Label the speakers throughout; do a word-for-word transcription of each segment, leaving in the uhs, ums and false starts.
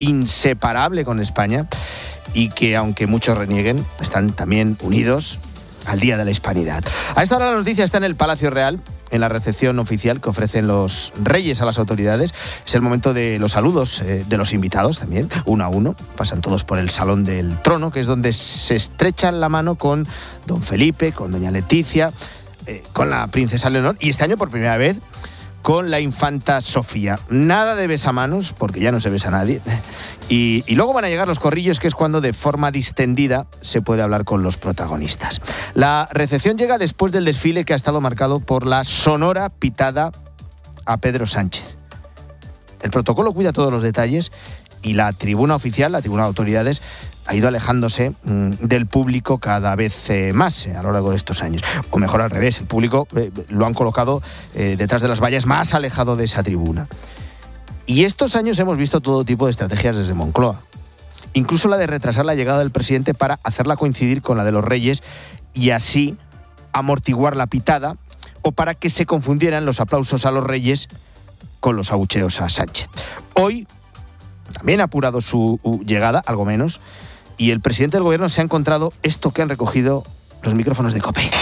Speaker 1: inseparable con España y que, aunque muchos renieguen, están también unidos al Día de la Hispanidad. A esta hora la noticia está en el Palacio Real, en la recepción oficial que ofrecen los reyes a las autoridades. Es el momento de los saludos eh, de los invitados también, uno a uno. Pasan todos por el Salón del Trono, que es donde se estrechan la mano con don Felipe, con doña Leticia, eh, con la princesa Leonor y este año por primera vez con la infanta Sofía. Nada de besamanos, porque ya no se besa a nadie. Y, y luego van a llegar los corrillos, que es cuando de forma distendida se puede hablar con los protagonistas. La recepción llega después del desfile, que ha estado marcado por la sonora pitada a Pedro Sánchez. El protocolo cuida todos los detalles y la tribuna oficial, la tribuna de autoridades, ha ido alejándose mmm, del público cada vez eh, más eh, a lo largo de estos años. O mejor al revés, el público eh, lo han colocado eh, detrás de las vallas, más alejado de esa tribuna. Y estos años hemos visto todo tipo de estrategias desde Moncloa. Incluso la de retrasar la llegada del presidente para hacerla coincidir con la de los reyes y así amortiguar la pitada, o para que se confundieran los aplausos a los reyes con los abucheos a Sánchez. Hoy también ha apurado su llegada, algo menos, y el presidente del gobierno se ha encontrado esto que han recogido los micrófonos de COPE.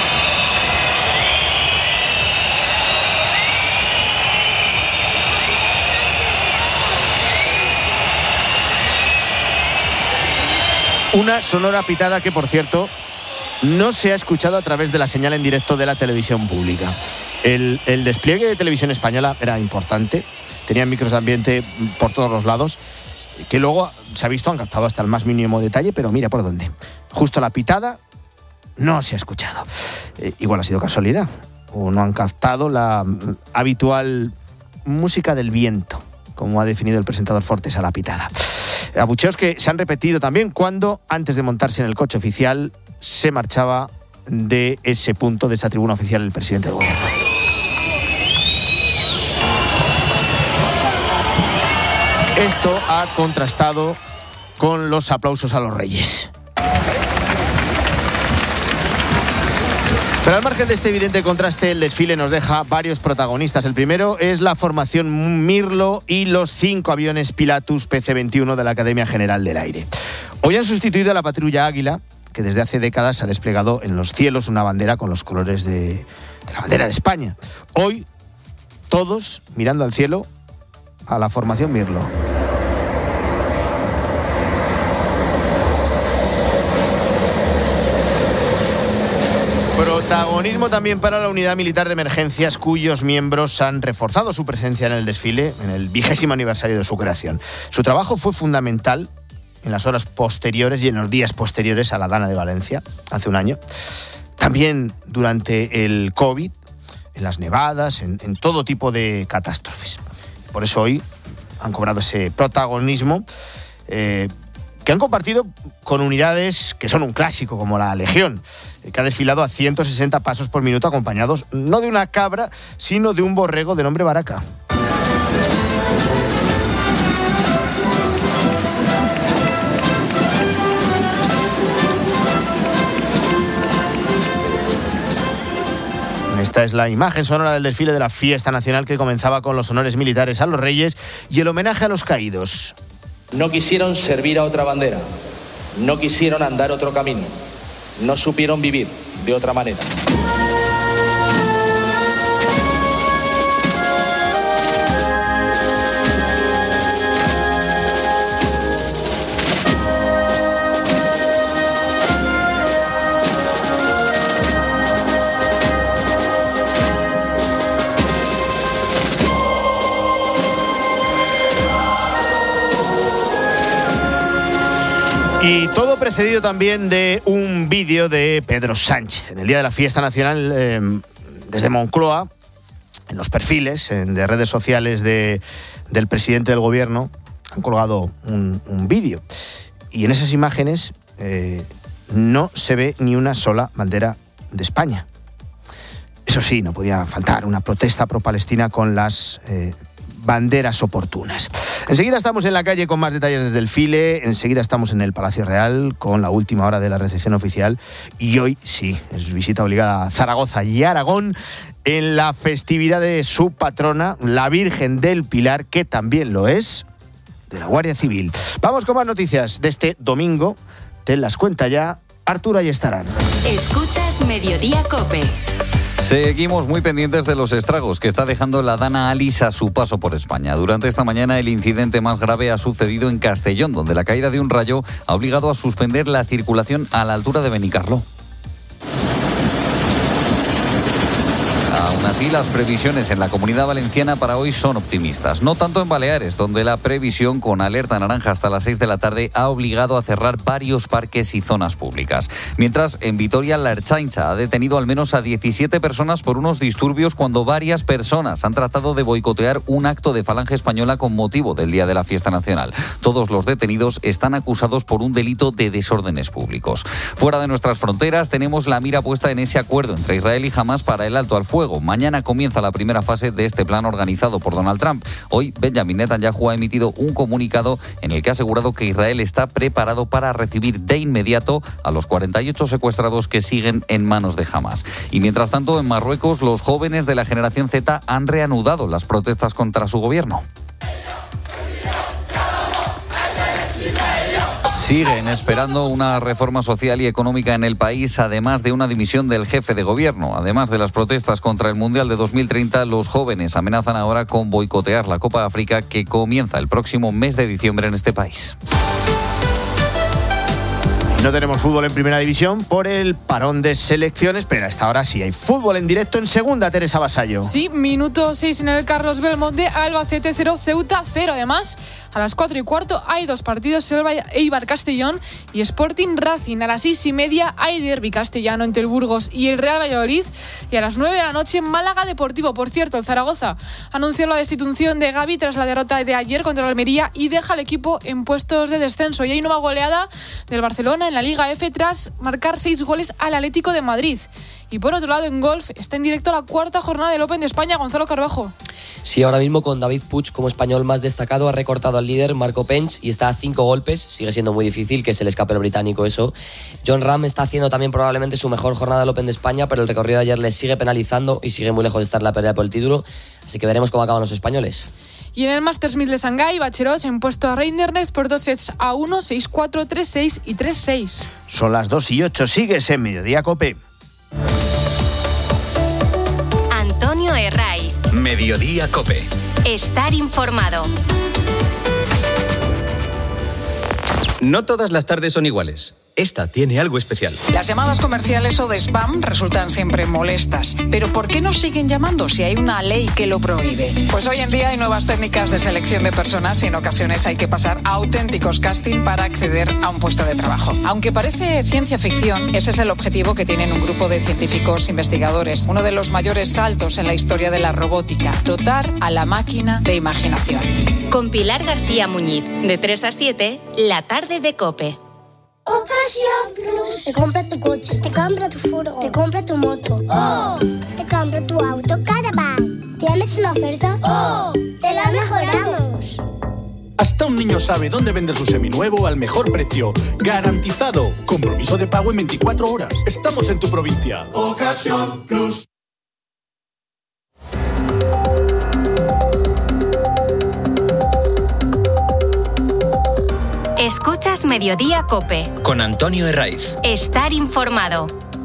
Speaker 1: Una sonora pitada que, por cierto, no se ha escuchado a través de la señal en directo de la televisión pública. El, el despliegue de Televisión Española era importante, tenían micros de ambiente por todos los lados, que luego se ha visto, han captado hasta el más mínimo detalle, pero mira por dónde. Justo la pitada no se ha escuchado. Eh, igual ha sido casualidad, o no han captado la habitual música del viento, como ha definido el presentador Fortes a la pitada. Abucheos que se han repetido también cuando, antes de montarse en el coche oficial, se marchaba de ese punto, de esa tribuna oficial, el presidente del gobierno. Esto ha contrastado con los aplausos a los reyes. Pero al margen de este evidente contraste, el desfile nos deja varios protagonistas. El primero es la formación Mirlo y los cinco aviones Pilatus P C veintiuno de la Academia General del Aire. Hoy han sustituido a la patrulla Águila, que desde hace décadas ha desplegado en los cielos una bandera con los colores de, de la bandera de España. Hoy, todos mirando al cielo, a la formación Mirlo. Protagonismo también para la Unidad Militar de Emergencias, cuyos miembros han reforzado su presencia en el desfile en el vigésimo aniversario de su creación. Su trabajo fue fundamental en las horas posteriores y en los días posteriores a la Dana de Valencia, hace un año. También durante el COVID, en las nevadas, en, en todo tipo de catástrofes. Por eso hoy han cobrado ese protagonismo eh, que han compartido con unidades que son un clásico, como la Legión, que ha desfilado a ciento sesenta pasos por minuto, acompañados no de una cabra, sino de un borrego de nombre Baraka. Esta es la imagen sonora del desfile de la fiesta nacional, que comenzaba con los honores militares a los reyes y el homenaje a los caídos.
Speaker 2: No quisieron servir a otra bandera, no quisieron andar otro camino, no supieron vivir de otra manera.
Speaker 1: Y todo precedido también de un vídeo de Pedro Sánchez. En el día de la fiesta nacional, eh, desde Moncloa, en los perfiles en, de redes sociales de, del presidente del gobierno, han colgado un, un vídeo. Y en esas imágenes eh, no se ve ni una sola bandera de España. Eso sí, no podía faltar una protesta pro-palestina con las eh, banderas oportunas. Enseguida estamos en la calle con más detalles desde el desfile, enseguida estamos en el Palacio Real con la última hora de la recepción oficial y hoy sí, es visita obligada a Zaragoza y Aragón en la festividad de su patrona, la Virgen del Pilar, que también lo es de la Guardia Civil. Vamos con más noticias de este domingo. Te las cuenta ya Arturo Ayestarán.
Speaker 3: Escuchas Mediodía COPE.
Speaker 4: Seguimos muy pendientes de los estragos que está dejando la Dana Alice a su paso por España. Durante esta mañana el incidente más grave ha sucedido en Castellón, donde la caída de un rayo ha obligado a suspender la circulación a la altura de Benicarló. Aún así, las previsiones en la Comunidad Valenciana para hoy son optimistas. No tanto en Baleares, donde la previsión con alerta naranja hasta las seis de la tarde ha obligado a cerrar varios parques y zonas públicas. Mientras, en Vitoria, la Ertzaintza ha detenido al menos a diecisiete personas por unos disturbios cuando varias personas han tratado de boicotear un acto de Falange Española con motivo del Día de la Fiesta Nacional. Todos los detenidos están acusados por un delito de desórdenes públicos. Fuera de nuestras fronteras, tenemos la mira puesta en ese acuerdo entre Israel y Hamás para el alto al fuego. Mañana comienza la primera fase de este plan organizado por Donald Trump. Hoy, Benjamin Netanyahu ha emitido un comunicado en el que ha asegurado que Israel está preparado para recibir de inmediato a los cuarenta y ocho secuestrados que siguen en manos de Hamás. Y mientras tanto, en Marruecos, los jóvenes de la generación Z han reanudado las protestas contra su gobierno. Siguen esperando una reforma social y económica en el país, además de una dimisión del jefe de gobierno. Además de las protestas contra el Mundial de dos mil treinta, los jóvenes amenazan ahora con boicotear la Copa África que comienza el próximo mes de diciembre en este país.
Speaker 1: No tenemos fútbol en primera división por el parón de selecciones, pero a esta hora sí hay fútbol en directo en segunda, Teresa Vasallo.
Speaker 5: Sí, minuto seis en el Carlos Belmonte, Albacete cero, Ceuta cero. Además, a las cuatro y cuarto hay dos partidos, Eibar Castellón y Sporting Racing. A las seis y media hay derbi castellano entre el Burgos y el Real Valladolid. Y a las nueve de la noche, Málaga Deportivo. Por cierto, el Zaragoza anunció la destitución de Gavi tras la derrota de ayer contra el Almería y deja al equipo en puestos de descenso. Y hay nueva goleada del Barcelona en la Liga F tras marcar seis goles al Atlético de Madrid. Y por otro lado, en golf está en directo la cuarta jornada del Open de España, Gonzalo Carbajo.
Speaker 6: Sí, ahora mismo con David Puig como español más destacado ha recortado al líder Marco Pence y está a cinco golpes. Sigue siendo muy difícil que se le escape al británico eso. Jon Rahm está haciendo también probablemente su mejor jornada del Open de España, pero el recorrido de ayer le sigue penalizando y sigue muy lejos de estar la pelea por el título. Así que veremos cómo acaban los españoles.
Speaker 5: Y en el Masters mil de Shanghái, Bacheros ha impuesto a Reinders por dos sets a uno, seis cuatro, tres seis y tres seis.
Speaker 1: Son las dos y ocho, sigues en Mediodía COPE.
Speaker 3: Antonio Herray.
Speaker 7: Mediodía COPE.
Speaker 3: Estar informado.
Speaker 7: No todas las tardes son iguales. Esta tiene algo especial.
Speaker 8: Las llamadas comerciales o de spam resultan siempre molestas. Pero ¿por qué nos siguen llamando si hay una ley que lo prohíbe? Pues hoy en día hay nuevas técnicas de selección de personas y en ocasiones hay que pasar a auténticos casting para acceder a un puesto de trabajo. Aunque parece ciencia ficción, ese es el objetivo que tienen un grupo de científicos investigadores. Uno de los mayores saltos en la historia de la robótica. Dotar a la máquina de imaginación.
Speaker 3: Con Pilar García Muñiz, de tres a siete, la tarde de COPE.
Speaker 9: Ocasión Plus. Te compra tu coche, te compra tu furgo, te compra tu moto. ¡Oh! Te compra tu auto Caravan. ¿Tienes una oferta? ¡Oh! ¡Te la mejoramos!
Speaker 10: Hasta un niño sabe dónde vender su seminuevo al mejor precio. ¡Garantizado! Compromiso de pago en veinticuatro horas. Estamos en tu provincia. Ocasión Plus.
Speaker 3: Escuchas Mediodía COPE.
Speaker 7: Con Antonio Herraiz.
Speaker 3: Estar informado.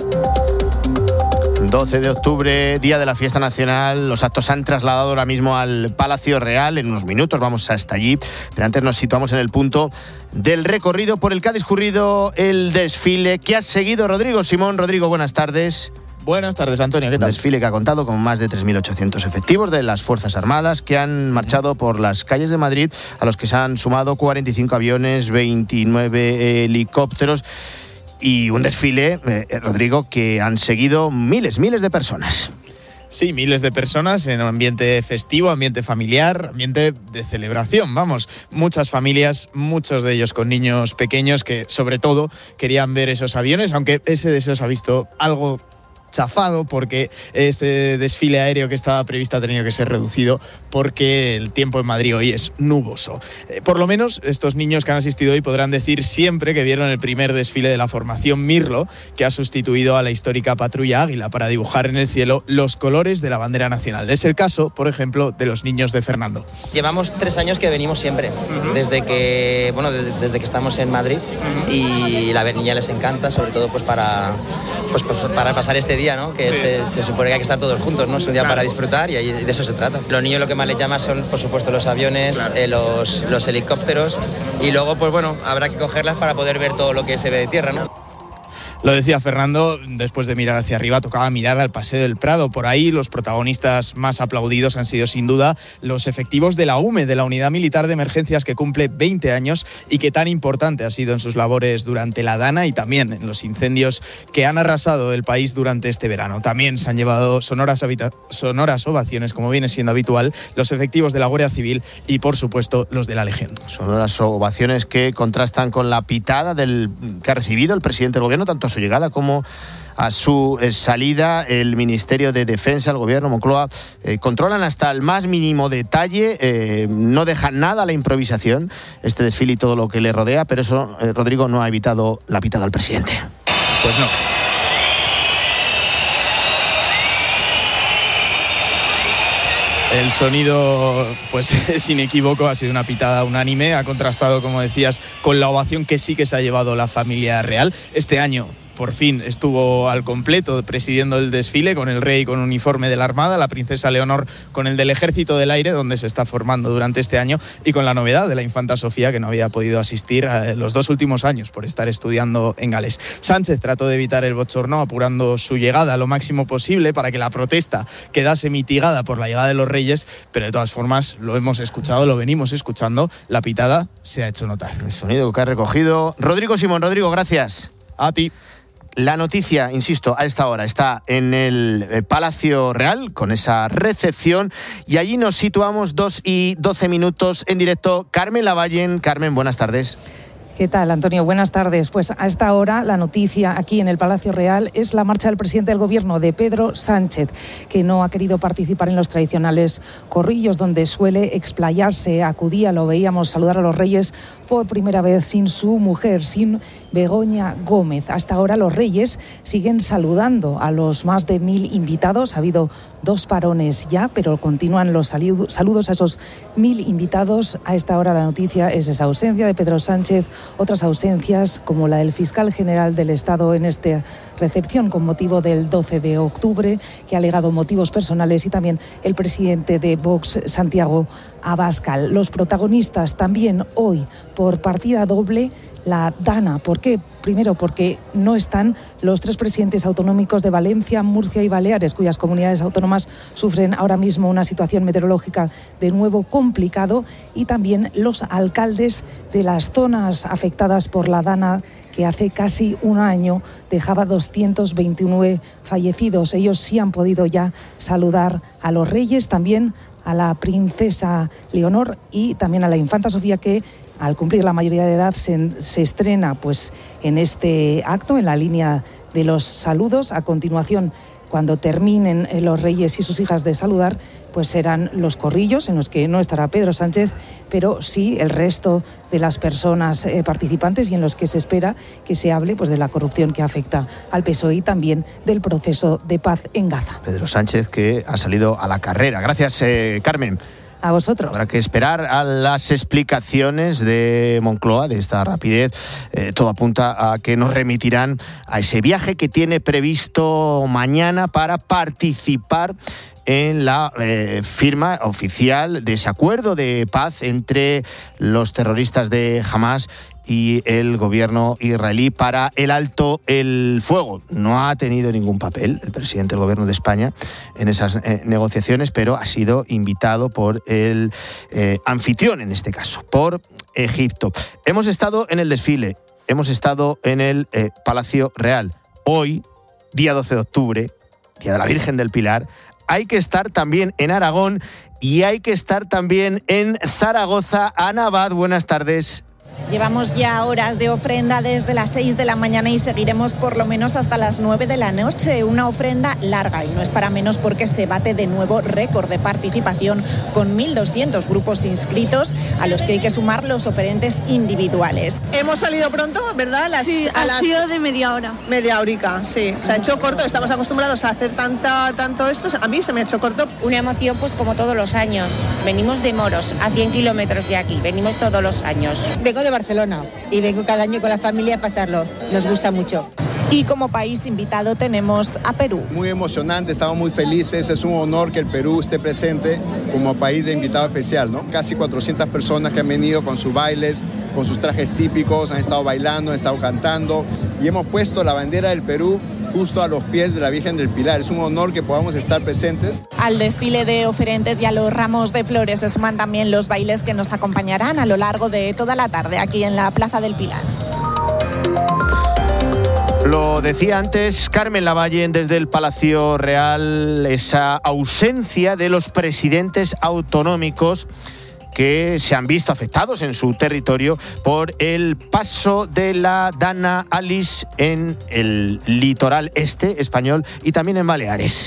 Speaker 1: doce de octubre, Día de la Fiesta Nacional. Los actos se han trasladado ahora mismo al Palacio Real. En unos minutos vamos hasta allí. Pero antes nos situamos en el punto del recorrido por el que ha discurrido el desfile que ha seguido Rodrigo Simón. Rodrigo, buenas tardes.
Speaker 11: Buenas tardes, Antonio. ¿Qué tal?
Speaker 1: Un desfile que ha contado con más de tres mil ochocientos efectivos de las Fuerzas Armadas que han marchado por las calles de Madrid, a los que se han sumado cuarenta y cinco aviones, veintinueve helicópteros y un desfile, eh, Rodrigo, que han seguido miles, miles de personas.
Speaker 11: Sí, miles de personas en un ambiente festivo, ambiente familiar, ambiente de celebración, vamos. Muchas familias, muchos de ellos con niños pequeños que, sobre todo, querían ver esos aviones, aunque ese deseo se ha visto algo chafado porque ese desfile aéreo que estaba previsto ha tenido que ser reducido porque el tiempo en Madrid hoy es nuboso. Eh, por lo menos estos niños que han asistido hoy podrán decir siempre que vieron el primer desfile de la formación Mirlo, que ha sustituido a la histórica Patrulla Águila para dibujar en el cielo los colores de la bandera nacional. Es el caso, por ejemplo, de los niños de Fernando.
Speaker 12: Llevamos tres años que venimos siempre, uh-huh. desde que bueno desde, desde que estamos en Madrid, uh-huh. y la niña les encanta, sobre todo pues para pues, pues para pasar este día, ¿no? Que sí. se, se supone que hay que estar todos juntos, ¿no? Es un día claro. para disfrutar y, ahí, y de eso se trata. Los niños lo que más les llama son, por supuesto, los aviones, claro. eh, los, los helicópteros, y luego, pues bueno, habrá que cogerlas para poder ver todo lo que se ve de tierra, ¿no?
Speaker 11: Lo decía Fernando, después de mirar hacia arriba tocaba mirar al Paseo del Prado. Por ahí los protagonistas más aplaudidos han sido sin duda los efectivos de la U M E, de la Unidad Militar de Emergencias, que cumple veinte años y que tan importante ha sido en sus labores durante la Dana y también en los incendios que han arrasado el país durante este verano. También se han llevado sonoras, habita- sonoras ovaciones, como viene siendo habitual, los efectivos de la Guardia Civil y, por supuesto, los de la Legión.
Speaker 1: Sonoras ovaciones que contrastan con la pitada del, que ha recibido el presidente del Gobierno, tanto a su llegada como a su salida. El Ministerio de Defensa, el Gobierno, Moncloa, eh, controlan hasta el más mínimo detalle, eh, no dejan nada a la improvisación, este desfile y todo lo que le rodea, pero eso, eh, Rodrigo, no ha evitado la pitada al presidente.
Speaker 11: Pues no. El sonido, pues es inequívoco, ha sido una pitada unánime, ha contrastado, como decías, con la ovación que sí que se ha llevado la familia real. Este año, por fin, estuvo al completo presidiendo el desfile, con el rey con uniforme de la Armada, la princesa Leonor con el del Ejército del Aire, donde se está formando durante este año, y con la novedad de la infanta Sofía, que no había podido asistir a los dos últimos años por estar estudiando en Gales. Sánchez trató de evitar el bochorno, apurando su llegada lo máximo posible para que la protesta quedase mitigada por la llegada de los reyes, pero de todas formas, lo hemos escuchado, lo venimos escuchando, la pitada se ha hecho notar.
Speaker 1: El sonido que ha recogido Rodrigo Simón. Rodrigo, gracias.
Speaker 11: A ti.
Speaker 1: La noticia, insisto, a esta hora está en el Palacio Real con esa recepción y allí nos situamos dos y doce minutos en directo. Carmen Lavallen. Carmen, buenas tardes.
Speaker 13: ¿Qué tal, Antonio? Buenas tardes. Pues a esta hora la noticia aquí en el Palacio Real es la marcha del presidente del Gobierno, de Pedro Sánchez, que no ha querido participar en los tradicionales corrillos donde suele explayarse. Acudía, lo veíamos, saludar a los reyes por primera vez sin su mujer, sin Begoña Gómez. Hasta ahora los reyes siguen saludando a los más de mil invitados. Ha habido dos parones ya, pero continúan los saludos a esos mil invitados. A esta hora la noticia es esa ausencia de Pedro Sánchez. Otras ausencias, como la del fiscal general del Estado en esta recepción con motivo del doce de octubre, que ha alegado motivos personales, y también el presidente de Vox, Santiago Abascal. Los protagonistas también hoy por partida doble, la Dana. ¿Por qué? Primero, porque no están los tres presidentes autonómicos de Valencia, Murcia y Baleares, cuyas comunidades autónomas sufren ahora mismo una situación meteorológica de nuevo complicado, y también los alcaldes de las zonas afectadas por la Dana, que hace casi un año dejaba doscientos veintinueve fallecidos. Ellos sí han podido ya saludar a los reyes, también a la princesa Leonor y también a la infanta Sofía, que al cumplir la mayoría de edad se, se estrena pues en este acto, en la línea de los saludos. A continuación, cuando terminen los reyes y sus hijas de saludar, pues serán los corrillos, en los que no estará Pedro Sánchez, pero sí el resto de las personas eh, participantes, y en los que se espera que se hable pues de la corrupción que afecta al P S O E y también del proceso de paz en Gaza.
Speaker 1: Pedro Sánchez, que ha salido a la carrera. Gracias, eh, Carmen.
Speaker 13: A vosotros.
Speaker 1: Habrá que esperar a las explicaciones de Moncloa, de esta rapidez. Eh, todo apunta a que nos remitirán a ese viaje que tiene previsto mañana para participar en la eh, firma oficial de ese acuerdo de paz entre los terroristas de Hamas y el gobierno israelí para el alto el fuego. No ha tenido ningún papel el presidente del gobierno de España en esas eh, negociaciones, pero ha sido invitado por el eh, anfitrión, en este caso, por Egipto. Hemos estado en el desfile, hemos estado en el eh, Palacio Real. Hoy, día doce de octubre, día de la Virgen del Pilar, hay que estar también en Aragón y hay que estar también en Zaragoza. Ana Abad, buenas tardes.
Speaker 14: Llevamos ya horas de ofrenda desde las seis de la mañana y seguiremos por lo menos hasta las nueve de la noche. Una ofrenda larga y no es para menos porque se bate de nuevo récord de participación con mil doscientos grupos inscritos a los que hay que sumar los oferentes individuales.
Speaker 15: Hemos salido pronto, ¿verdad? Las,
Speaker 16: sí,
Speaker 15: a
Speaker 16: ha
Speaker 15: las...
Speaker 16: sido de media hora.
Speaker 15: Media horica, sí. Se ha hecho corto, estamos acostumbrados a hacer tanta, tanto esto. A mí se me ha hecho corto.
Speaker 17: Una emoción pues como todos los años. Venimos de Moros, a cien kilómetros de aquí. Venimos todos los años.
Speaker 18: Vengo de Barcelona y vengo cada año con la familia a pasarlo. Nos gusta mucho.
Speaker 14: Y como país invitado tenemos a Perú.
Speaker 19: Muy emocionante, estamos muy felices. Es un honor que el Perú esté presente como país de invitado especial, ¿no? Casi cuatrocientas personas que han venido con sus bailes, con sus trajes típicos, han estado bailando, han estado cantando y hemos puesto la bandera del Perú justo a los pies de la Virgen del Pilar. Es un honor que podamos estar presentes.
Speaker 14: Al desfile de oferentes y a los ramos de flores se suman también los bailes que nos acompañarán a lo largo de toda la tarde aquí en la Plaza del Pilar.
Speaker 1: Lo decía antes Carmen Lavalle desde el Palacio Real, esa ausencia de los presidentes autonómicos que se han visto afectados en su territorio por el paso de la Dana Alice en el litoral este español y también en Baleares.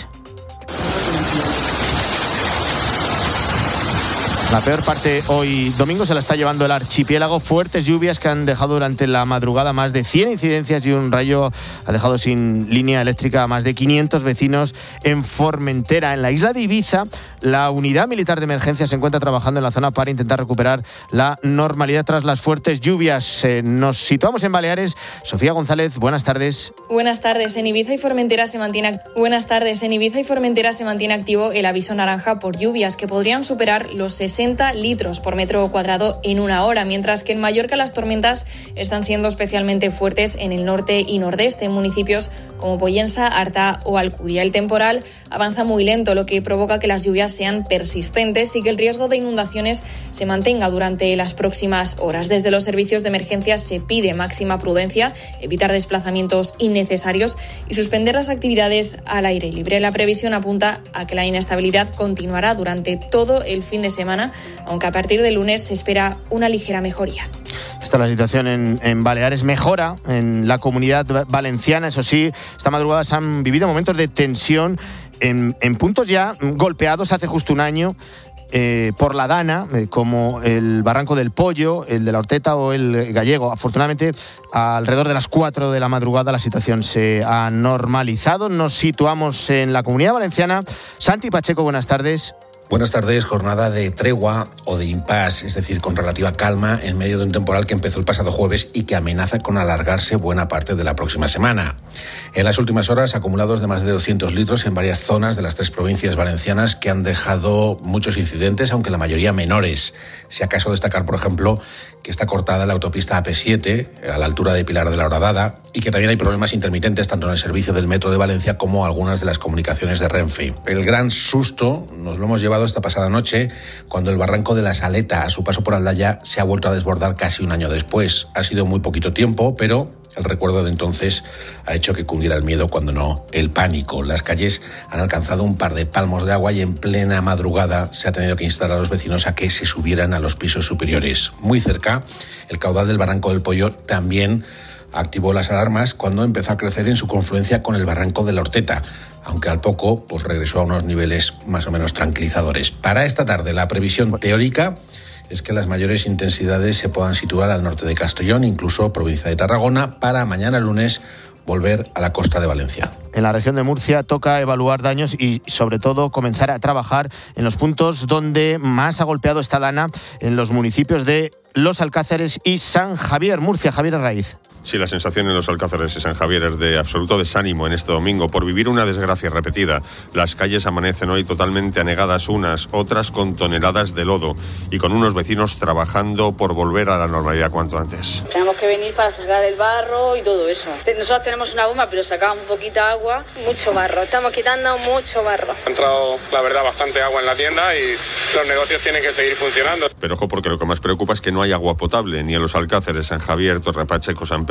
Speaker 1: La peor parte hoy domingo se la está llevando el archipiélago. Fuertes lluvias que han dejado durante la madrugada más de cien incidencias y un rayo ha dejado sin línea eléctrica a más de quinientos vecinos en Formentera. En la isla de Ibiza, la unidad militar de emergencia se encuentra trabajando en la zona para intentar recuperar la normalidad tras las fuertes lluvias. Eh, nos situamos en Baleares. Sofía González, buenas tardes.
Speaker 20: Buenas tardes. En Ibiza y Formentera se mantiene Buenas tardes. En Ibiza y Formentera se mantiene activo el aviso naranja por lluvias que podrían superar los sesenta litros por metro cuadrado en una hora, mientras que en Mallorca las tormentas están siendo especialmente fuertes en el norte y nordeste, en municipios como Pollensa, Artà o Alcúdia. El temporal avanza muy lento, lo que provoca que las lluvias sean persistentes y que el riesgo de inundaciones se mantenga durante las próximas horas. Desde los servicios de emergencia se pide máxima prudencia, evitar desplazamientos innecesarios y suspender las actividades al aire libre. La previsión apunta a que la inestabilidad continuará durante todo el fin de semana, aunque a partir del lunes se espera una ligera mejoría.
Speaker 1: Esta es la situación en, en Baleares. Mejora en la Comunidad Valenciana. Eso sí, esta madrugada se han vivido momentos de tensión en, en puntos ya golpeados hace justo un año eh, por la Dana, eh, como el Barranco del Pollo, el de la Horteta o el Gallego. Afortunadamente, alrededor de las cuatro de la madrugada la situación se ha normalizado. Nos situamos en la Comunidad Valenciana. Santi Pacheco, buenas tardes.
Speaker 21: Buenas tardes. Jornada de tregua o de impasse, es decir, con relativa calma en medio de un temporal que empezó el pasado jueves y que amenaza con alargarse buena parte de la próxima semana. En las últimas horas, acumulados de más de doscientos litros en varias zonas de las tres provincias valencianas que han dejado muchos incidentes, aunque la mayoría menores. Si acaso destacar, por ejemplo, que está cortada la autopista A P siete a la altura de Pilar de la Horadada y que también hay problemas intermitentes tanto en el servicio del Metro de Valencia como algunas de las comunicaciones de Renfe. El gran susto nos lo hemos llevado esta pasada noche cuando el barranco de la Saleta a su paso por Aldaya se ha vuelto a desbordar casi un año después. Ha sido muy poquito tiempo, pero el recuerdo de entonces ha hecho que cundiera el miedo, cuando no el pánico. Las calles han alcanzado un par de palmos de agua y en plena madrugada se ha tenido que instar a los vecinos a que se subieran a los pisos superiores. Muy cerca, el caudal del Barranco del Pollo también activó las alarmas cuando empezó a crecer en su confluencia con el Barranco de la Horteta, aunque al poco pues regresó a unos niveles más o menos tranquilizadores. Para esta tarde, la previsión teórica es que las mayores intensidades se puedan situar al norte de Castellón, incluso provincia de Tarragona, para mañana lunes volver a la costa de Valencia.
Speaker 1: En la región de Murcia toca evaluar daños y, sobre todo, comenzar a trabajar en los puntos donde más ha golpeado esta Dana, en los municipios de Los Alcázares y San Javier. Murcia, Javier Arraiz.
Speaker 22: Sí, la sensación en Los Alcázares y San Javier es de absoluto desánimo en este domingo por vivir una desgracia repetida. Las calles amanecen hoy totalmente anegadas unas, otras con toneladas de lodo y con unos vecinos trabajando por volver a la normalidad cuanto antes.
Speaker 23: Tenemos que venir para sacar el barro y todo eso. Nosotros tenemos una bomba, pero sacamos un poquito de agua, mucho barro. Estamos quitando mucho barro.
Speaker 24: Ha entrado, la verdad, bastante agua en la tienda y los negocios tienen que seguir funcionando.
Speaker 22: Pero ojo, porque lo que más preocupa es que no hay agua potable ni en Los Alcázares, San Javier, Torre Pacheco, San Pedro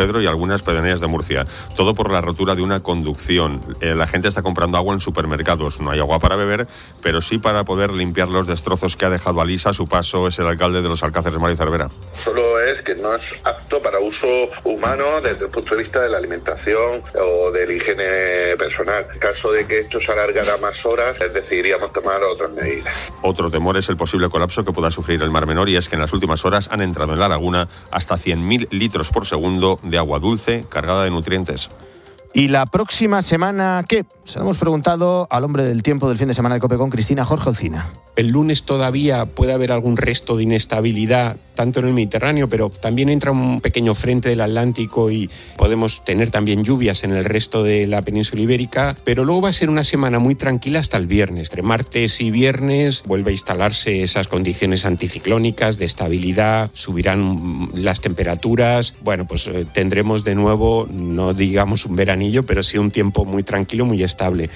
Speaker 22: Pedro y algunas pedanías de Murcia. Todo por la rotura de una conducción. Eh, la gente está comprando agua en supermercados. No hay agua para beber, pero sí para poder limpiar los destrozos que ha dejado Alisa a su paso. Es el alcalde de Los Alcáceres, Mario Cervera.
Speaker 2: Solo es que no es apto para uso humano desde el punto de vista de la alimentación o de la higiene personal. En caso de que esto se alargara más horas, decidiríamos tomar otras medidas.
Speaker 22: Otro temor es el posible colapso que pueda sufrir el Mar Menor, y es que en las últimas horas han entrado en la laguna hasta cien mil litros por segundo de agua dulce cargada de nutrientes.
Speaker 1: ¿Y la próxima semana qué? Se lo hemos preguntado al hombre del tiempo del fin de semana de COPE con Cristina. Jorge Olcina.
Speaker 4: El lunes todavía puede haber algún resto de inestabilidad, tanto en el Mediterráneo, pero también entra un pequeño frente del Atlántico y podemos tener también lluvias en el resto de la península ibérica, pero luego va a ser una semana muy tranquila hasta el viernes. Entre martes y viernes vuelve a instalarse esas condiciones anticiclónicas de estabilidad, subirán las temperaturas. Bueno, pues eh, tendremos de nuevo, no digamos un veranillo, pero sí un tiempo muy tranquilo, muy estable.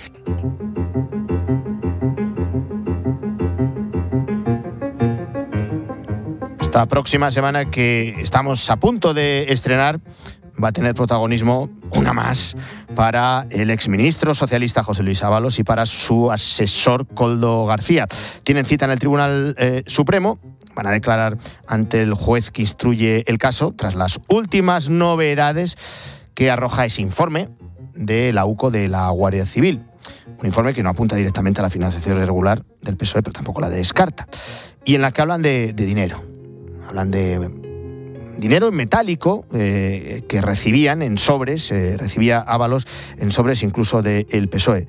Speaker 1: Esta próxima semana que estamos a punto de estrenar va a tener protagonismo, una más, para el exministro socialista José Luis Ábalos y para su asesor Koldo García. Tienen cita en el Tribunal eh, Supremo. Van a declarar ante el juez que instruye el caso tras las últimas novedades que arroja ese informe de la U C O de la Guardia Civil. Un informe que no apunta directamente a la financiación irregular del P S O E, pero tampoco la descarta. Y en la que hablan de, de dinero. Hablan de dinero en metálico eh, que recibían en sobres, eh, recibía Ábalos en sobres incluso del P S O E,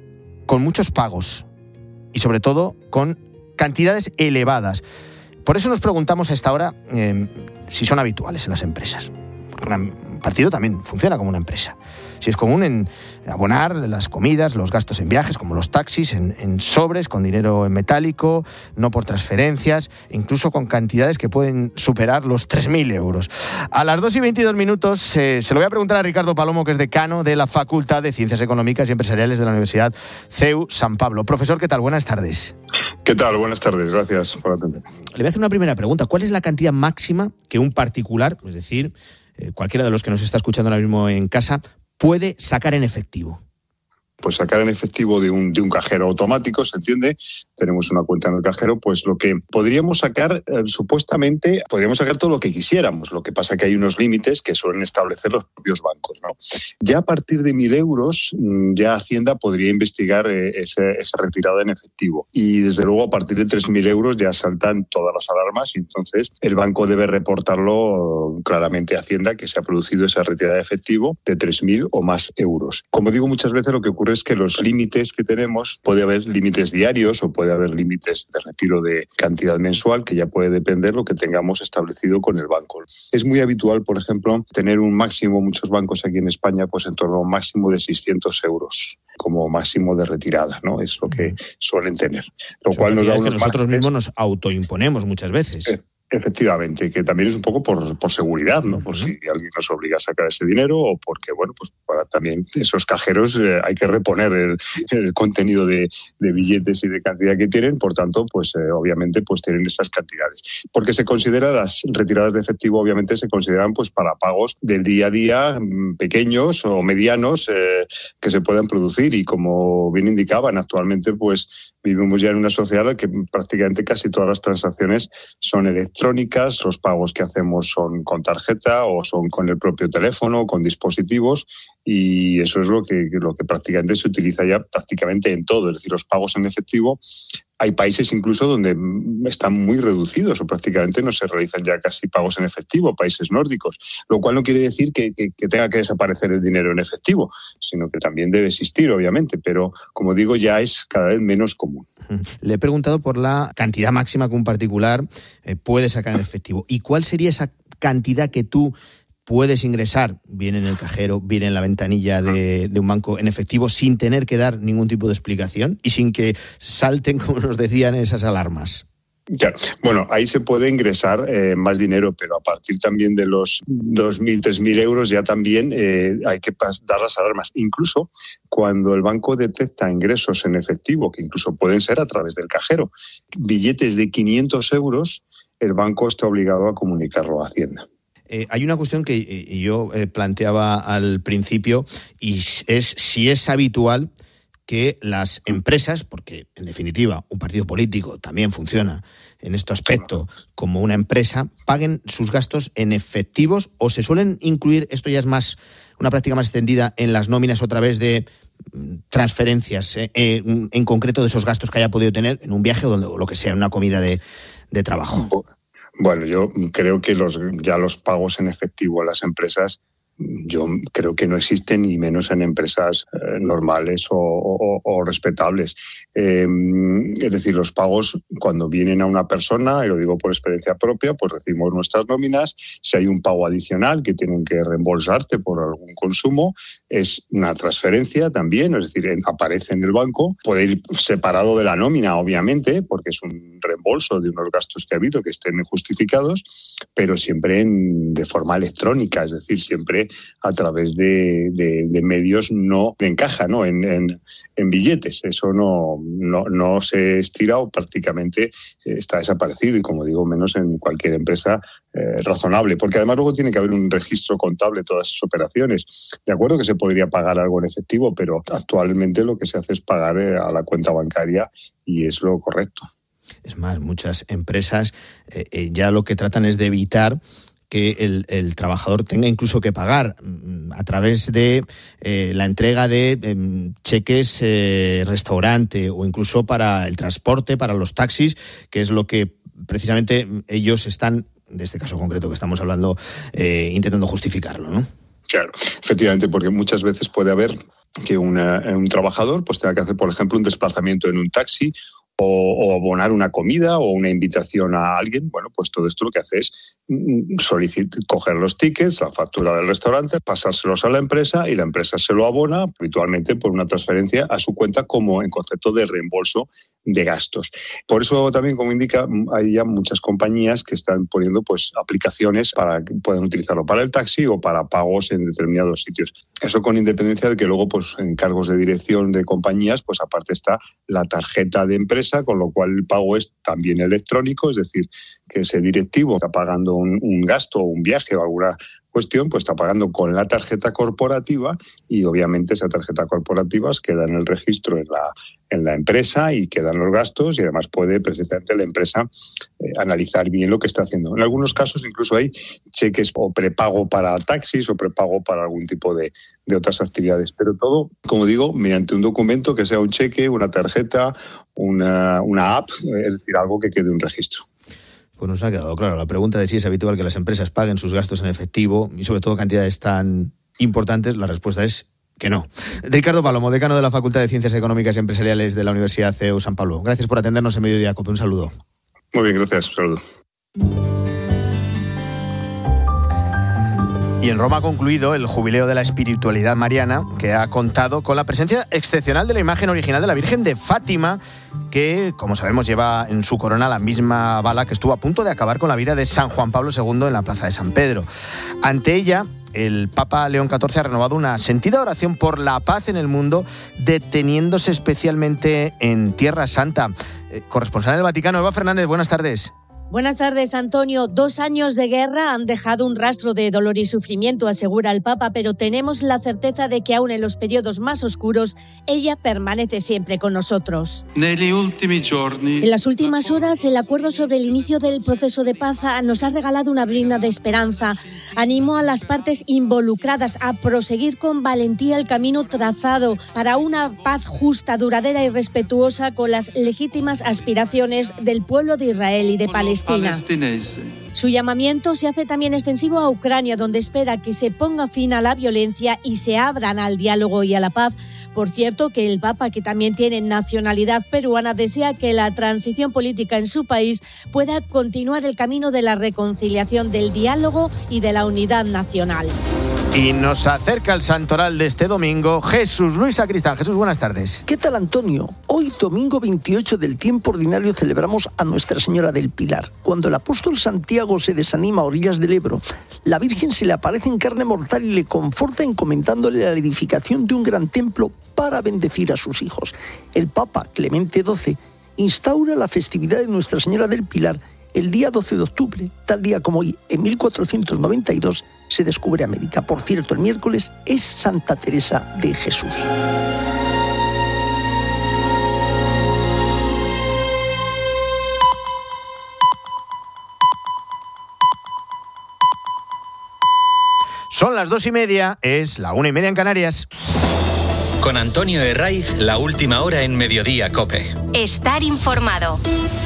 Speaker 1: con muchos pagos y sobre todo con cantidades elevadas. Por eso nos preguntamos a esta hora eh, si son habituales en las empresas. Porque un partido también funciona como una empresa. Si es común en abonar las comidas, los gastos en viajes, como los taxis, en, en sobres, con dinero en metálico, no por transferencias, incluso con cantidades que pueden superar los tres mil euros. A las dos y veintidós minutos eh, se lo voy a preguntar a Ricardo Palomo, que es decano de la Facultad de Ciencias Económicas y Empresariales de la Universidad C E U San Pablo. Profesor, ¿qué tal? Buenas tardes.
Speaker 6: ¿Qué tal? Buenas tardes. Gracias por atender.
Speaker 1: Le voy a hacer una primera pregunta. ¿Cuál es la cantidad máxima que un particular, es decir, eh, cualquiera de los que nos está escuchando ahora mismo en casa, puede sacar en efectivo?
Speaker 6: Pues sacar en efectivo de un, de un cajero automático, ¿se entiende? Tenemos una cuenta en el cajero, pues lo que podríamos sacar, eh, supuestamente, podríamos sacar todo lo que quisiéramos. Lo que pasa que hay unos límites que suelen establecer los propios bancos, ¿no? Ya a partir de mil euros, ya Hacienda podría investigar eh, ese, esa retirada en efectivo. Y desde luego a partir de tres mil euros ya saltan todas las alarmas y entonces el banco debe reportarlo claramente a Hacienda que se ha producido esa retirada de efectivo de tres mil o más euros. Como digo muchas veces, lo que ocurre es que los límites que tenemos, puede haber límites diarios o puede haber límites de retiro de cantidad mensual, que ya puede depender lo que tengamos establecido con el banco. Es muy habitual, por ejemplo, tener un máximo, muchos bancos aquí en España, pues en torno a un máximo de seiscientos euros como máximo de retirada, ¿no? Es lo que suelen tener. Lo cual nos da unos
Speaker 1: que nosotros mismos nos autoimponemos muchas veces.
Speaker 6: Eh. Efectivamente, que también es un poco por, por seguridad, ¿no? Por si alguien nos obliga a sacar ese dinero o porque, bueno, pues para también esos cajeros eh, hay que reponer el, el contenido de, de billetes y de cantidad que tienen, por tanto, pues eh, obviamente pues tienen esas cantidades. Porque se considera, las retiradas de efectivo obviamente se consideran pues para pagos del día a día pequeños o medianos eh, que se puedan producir y como bien indicaban, actualmente pues vivimos ya en una sociedad en la que prácticamente casi todas las transacciones son electrónicas. electrónicas, los pagos que hacemos son con tarjeta o son con el propio teléfono, con dispositivos y eso es lo que, lo que prácticamente se utiliza ya prácticamente en todo, es decir, los pagos en efectivo. Hay países incluso donde están muy reducidos o prácticamente no se realizan ya casi pagos en efectivo, países nórdicos, lo cual no quiere decir que, que, que tenga que desaparecer el dinero en efectivo, sino que también debe existir, obviamente, pero como digo, ya es cada vez menos común.
Speaker 1: Le he preguntado por la cantidad máxima que un particular eh, puede sacar en efectivo. ¿Y cuál sería esa cantidad que tú puedes ingresar, bien en el cajero, bien en la ventanilla de, de un banco en efectivo, sin tener que dar ningún tipo de explicación y sin que salten, como nos decían, esas alarmas?
Speaker 6: Ya, bueno, ahí se puede ingresar eh, más dinero, pero a partir también de los dos mil, tres mil euros ya también eh, hay que pas- dar las alarmas. Incluso cuando el banco detecta ingresos en efectivo, que incluso pueden ser a través del cajero, billetes de quinientos euros, el banco está obligado a comunicarlo a Hacienda.
Speaker 1: eh, hay una cuestión que eh, yo eh, planteaba al principio y es si es habitual que las empresas, porque en definitiva un partido político también funciona en este aspecto como una empresa, paguen sus gastos en efectivos o se suelen incluir, esto ya es más una práctica más extendida, en las nóminas a través de transferencias, eh, eh, en concreto de esos gastos que haya podido tener en un viaje o, donde, o lo que sea, en una comida de, de trabajo.
Speaker 6: Bueno, yo creo que los ya los pagos en efectivo a las empresas, yo creo que no existen, ni menos en empresas eh, normales o, o, o respetables. Eh, es decir, los pagos cuando vienen a una persona, y lo digo por experiencia propia, pues recibimos nuestras nóminas. Si hay un pago adicional que tienen que reembolsarte por algún consumo, es una transferencia también, es decir, aparece en el banco. Puede ir separado de la nómina, obviamente, porque es un reembolso de unos gastos que ha habido que estén justificados, pero siempre en, de forma electrónica, es decir, siempre a través de, de, de medios no de encaja, ¿no? En, en, en billetes. Eso no, no, no se estira o prácticamente está desaparecido, y como digo, menos en cualquier empresa eh, razonable, porque además luego tiene que haber un registro contable de todas esas operaciones. De acuerdo que se podría pagar algo en efectivo, pero actualmente lo que se hace es pagar eh, a la cuenta bancaria, y es lo correcto.
Speaker 1: Es más, muchas empresas eh, eh, ya lo que tratan es de evitar que el, el trabajador tenga incluso que pagar a través de eh, la entrega de eh, cheques eh, restaurante o incluso para el transporte, para los taxis, que es lo que precisamente ellos están, de este caso concreto que estamos hablando, eh, intentando justificarlo, ¿no?
Speaker 6: Claro, efectivamente, porque muchas veces puede haber que una, un trabajador pues tenga que hacer, por ejemplo, un desplazamiento en un taxi o, o abonar una comida o una invitación a alguien. Bueno, pues todo esto lo que hace es solicitar, coger los tickets, la factura del restaurante, pasárselos a la empresa, y la empresa se lo abona habitualmente por una transferencia a su cuenta, como en concepto de reembolso de gastos. Por eso también, como indica, hay ya muchas compañías que están poniendo pues aplicaciones para que puedan utilizarlo para el taxi o para pagos en determinados sitios. Eso con independencia de que luego pues en cargos de dirección de compañías pues aparte está la tarjeta de empresa, con lo cual el pago es también electrónico, es decir, que ese directivo está pagando un, un gasto o un viaje o alguna cuestión, pues está pagando con la tarjeta corporativa, y obviamente esa tarjeta corporativa queda en el registro en la, en la empresa y quedan los gastos, y además puede precisamente la empresa eh, analizar bien lo que está haciendo. En algunos casos incluso hay cheques o prepago para taxis o prepago para algún tipo de, de otras actividades, pero todo, como digo, mediante un documento que sea un cheque, una tarjeta, una, una app, es decir, algo que quede un registro.
Speaker 1: Pues nos ha quedado claro la pregunta de si es habitual que las empresas paguen sus gastos en efectivo y sobre todo cantidades tan importantes. La respuesta es que no. Ricardo Palomo, decano de la Facultad de Ciencias Económicas y Empresariales de la Universidad C E U San Pablo. Gracias por atendernos en Mediodía Cope. Un saludo.
Speaker 6: Muy bien, gracias. Un saludo.
Speaker 1: Y en Roma ha concluido el jubileo de la espiritualidad mariana, que ha contado con la presencia excepcional de la imagen original de la Virgen de Fátima, que, como sabemos, lleva en su corona la misma bala que estuvo a punto de acabar con la vida de San Juan Pablo segundo en la Plaza de San Pedro. Ante ella, el Papa León catorce ha renovado una sentida oración por la paz en el mundo, deteniéndose especialmente en Tierra Santa. Eh, corresponsal en el Vaticano, Eva Fernández, buenas tardes.
Speaker 5: Buenas tardes, Antonio. Dos años de guerra han dejado un rastro de dolor y sufrimiento, asegura el Papa, pero tenemos la certeza de que aún en los periodos más oscuros, ella permanece siempre con nosotros. En las últimas horas, el acuerdo sobre el inicio del proceso de paz nos ha regalado una brizna de esperanza. Animó a las partes involucradas a proseguir con valentía el camino trazado para una paz justa, duradera y respetuosa con las legítimas aspiraciones del pueblo de Israel y de Palestina. Su llamamiento se hace también extensivo a Ucrania, donde espera que se ponga fin a la violencia y se abran al diálogo y a la paz. Por cierto, que el Papa, que también tiene nacionalidad peruana, desea que la transición política en su país pueda continuar el camino de la reconciliación, del diálogo y de la unidad nacional.
Speaker 1: Y nos acerca el santoral de este domingo, Jesús Luis Sacristán. Jesús, buenas tardes.
Speaker 8: ¿Qué tal, Antonio? Hoy, domingo veintiocho del tiempo ordinario, celebramos a Nuestra Señora del Pilar. Cuando el apóstol Santiago se desanima a orillas del Ebro, la Virgen se le aparece en carne mortal y le conforta encomendándole la edificación de un gran templo para bendecir a sus hijos. El Papa Clemente doce instaura la festividad de Nuestra Señora del Pilar El día doce de octubre, tal día como hoy, en mil cuatrocientos noventa y dos, se descubre América. Por cierto, el miércoles es Santa Teresa de Jesús.
Speaker 1: Son las dos y media, es la una y media en Canarias.
Speaker 7: Con Antonio Herraiz, la última hora en Mediodía COPE.
Speaker 3: Estar informado.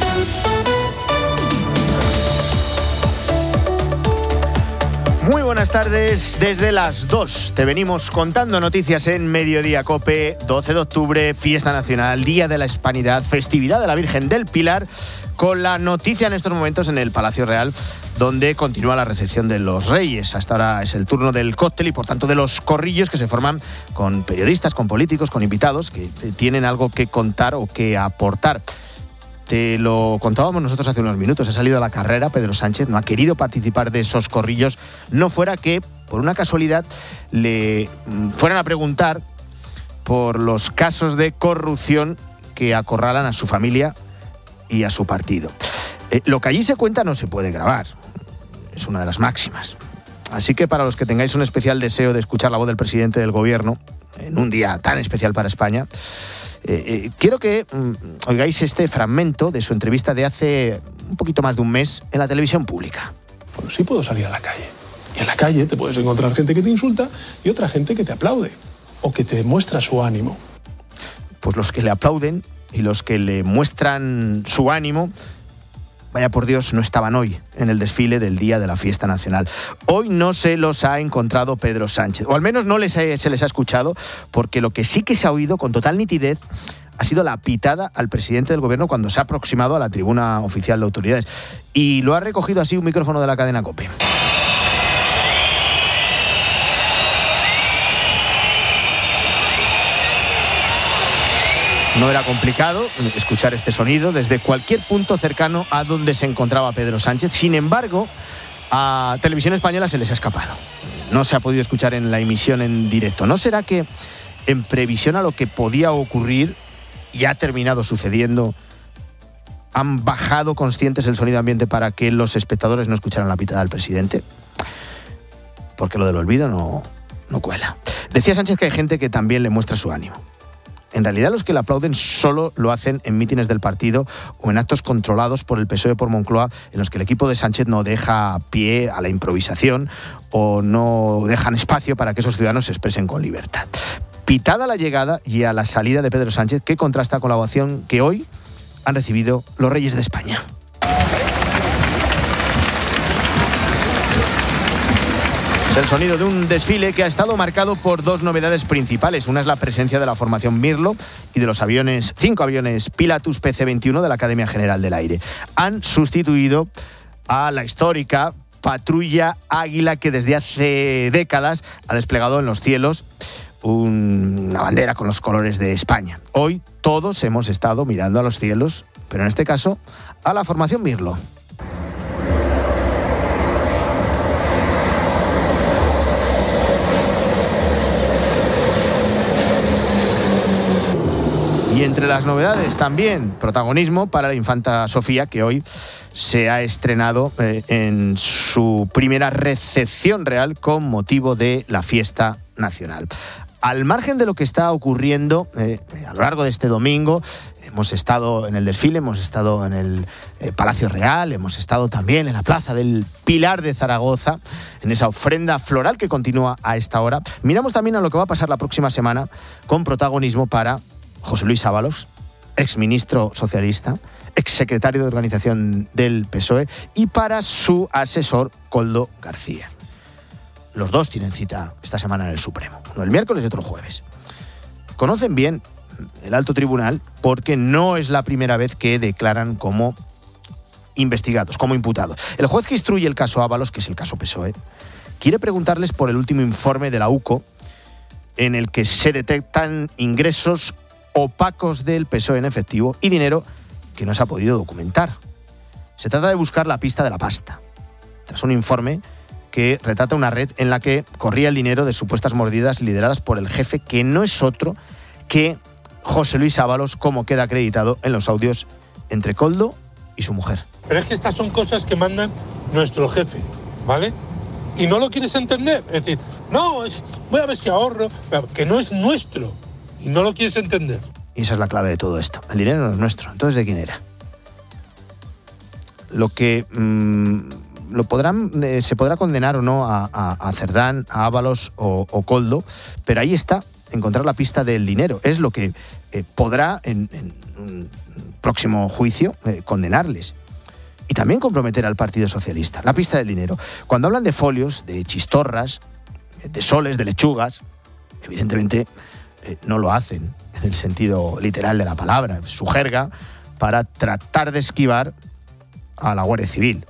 Speaker 1: Muy buenas tardes, desde las dos te venimos contando noticias en Mediodía COPE, doce de octubre, fiesta nacional, Día de la Hispanidad, festividad de la Virgen del Pilar, con la noticia en estos momentos en el Palacio Real, donde continúa la recepción de los Reyes. Hasta ahora es el turno del cóctel y por tanto de los corrillos que se forman con periodistas, con políticos, con invitados que tienen algo que contar o que aportar. Te lo contábamos nosotros hace unos minutos, ha salido a la carrera Pedro Sánchez, no ha querido participar de esos corrillos, no fuera que, por una casualidad, le fueran a preguntar por los casos de corrupción que acorralan a su familia y a su partido. Eh, lo que allí se cuenta no se puede grabar, es una de las máximas. Así que para los que tengáis un especial deseo de escuchar la voz del presidente del gobierno, en un día tan especial para España, Eh, eh, quiero que mm, oigáis este fragmento de su entrevista de hace un poquito más de un mes en la televisión pública.
Speaker 9: Bueno, sí puedo salir a la calle. Y en la calle te puedes encontrar gente que te insulta y otra gente que te aplaude o que te muestra su ánimo.
Speaker 1: Pues los que le aplauden y los que le muestran su ánimo, vaya por Dios, no estaban hoy en el desfile del Día de la Fiesta Nacional. Hoy no se los ha encontrado Pedro Sánchez, o al menos no les ha, se les ha escuchado, porque lo que sí que se ha oído con total nitidez ha sido la pitada al presidente del gobierno cuando se ha aproximado a la tribuna oficial de autoridades. Y lo ha recogido así un micrófono de la cadena COPE. No era complicado escuchar este sonido desde cualquier punto cercano a donde se encontraba Pedro Sánchez. Sin embargo, a Televisión Española se les ha escapado. No se ha podido escuchar en la emisión en directo. ¿No será que, en previsión a lo que podía ocurrir y ha terminado sucediendo, han bajado conscientes el sonido ambiente para que los espectadores no escucharan la pitada del presidente? Porque lo del olvido no, no cuela. Decía Sánchez que hay gente que también le muestra su ánimo. En realidad los que le aplauden solo lo hacen en mítines del partido o en actos controlados por el P S O E por Moncloa, en los que el equipo de Sánchez no deja pie a la improvisación o no dejan espacio para que esos ciudadanos se expresen con libertad. Pitada a la llegada y a la salida de Pedro Sánchez, que contrasta con la ovación que hoy han recibido los Reyes de España. Es el sonido de un desfile que ha estado marcado por dos novedades principales. Una es la presencia de la formación Mirlo y de los aviones, cinco aviones Pilatus P C veintiuno de la Academia General del Aire. Han sustituido a la histórica Patrulla Águila, que desde hace décadas ha desplegado en los cielos una bandera con los colores de España. Hoy todos hemos estado mirando a los cielos, pero en este caso a la formación Mirlo. Y entre las novedades también protagonismo para la infanta Sofía, que hoy se ha estrenado eh, en su primera recepción real con motivo de la fiesta nacional. Al margen de lo que está ocurriendo eh, a lo largo de este domingo, hemos estado en el desfile, hemos estado en el eh, Palacio Real, hemos estado también en la Plaza del Pilar de Zaragoza, en esa ofrenda floral que continúa a esta hora. Miramos también a lo que va a pasar la próxima semana con protagonismo para José Luis Ábalos, exministro socialista, exsecretario de organización del P S O E, y para su asesor Koldo García. Los dos tienen cita esta semana en el Supremo, uno el miércoles y otro el jueves. Conocen bien el alto tribunal porque no es la primera vez que declaran como investigados, como imputados. El juez que instruye el caso Ábalos, que es el caso P S O E, quiere preguntarles por el último informe de la U C O en el que se detectan ingresos opacos del P S O E en efectivo y dinero que no se ha podido documentar. Se trata de buscar la pista de la pasta, tras un informe que retrata una red en la que corría el dinero de supuestas mordidas lideradas por el jefe, que no es otro que José Luis Ábalos, como queda acreditado en los audios entre Koldo y su mujer.
Speaker 10: Pero es que estas son cosas que mandan nuestro jefe, ¿vale? Y no lo quieres entender. Es decir, no, es, voy a ver si ahorro, que no es nuestro. Y no lo quieres entender.
Speaker 1: Y esa es la clave de todo esto. El dinero no es nuestro. Entonces, ¿de quién era? Lo que mmm, lo podrán, eh, se podrá condenar o no a, a, a Cerdán, a Ábalos o, o Koldo, pero ahí está, encontrar la pista del dinero. Es lo que eh, podrá en, en un próximo juicio eh, condenarles. Y también comprometer al Partido Socialista. La pista del dinero. Cuando hablan de folios, de chistorras, de soles, de lechugas, evidentemente eh, no lo hacen en el sentido literal de la palabra. Es su jerga para tratar de esquivar a la Guardia Civil.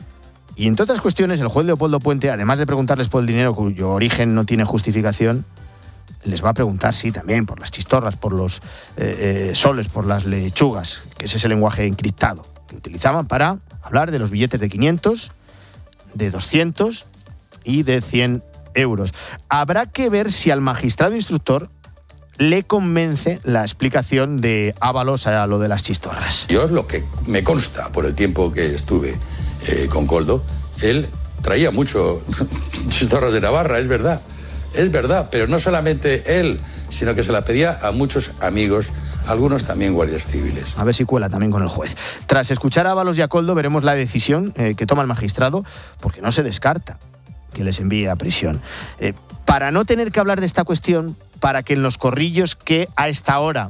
Speaker 1: Y entre otras cuestiones, el juez Leopoldo Puente, además de preguntarles por el dinero cuyo origen no tiene justificación, les va a preguntar, sí, también por las chistorras, por los eh, eh, soles, por las lechugas, que ese es el lenguaje encriptado que utilizaban para hablar de los billetes de quinientos, de doscientos y de cien euros. Habrá que ver si al magistrado instructor le convence la explicación de Ábalos a lo de las chistorras.
Speaker 11: Yo, lo que me consta por el tiempo que estuve eh, con Koldo, él traía mucho chistorras de Navarra, es verdad, es verdad, pero no solamente él, sino que se la pedía a muchos amigos, algunos también guardias civiles.
Speaker 1: A ver si cuela también con el juez. Tras escuchar a Ábalos y a Koldo, veremos la decisión eh, que toma el magistrado, porque no se descarta que les envíe a prisión. Eh, para no tener que hablar de esta cuestión, para que en los corrillos que a esta hora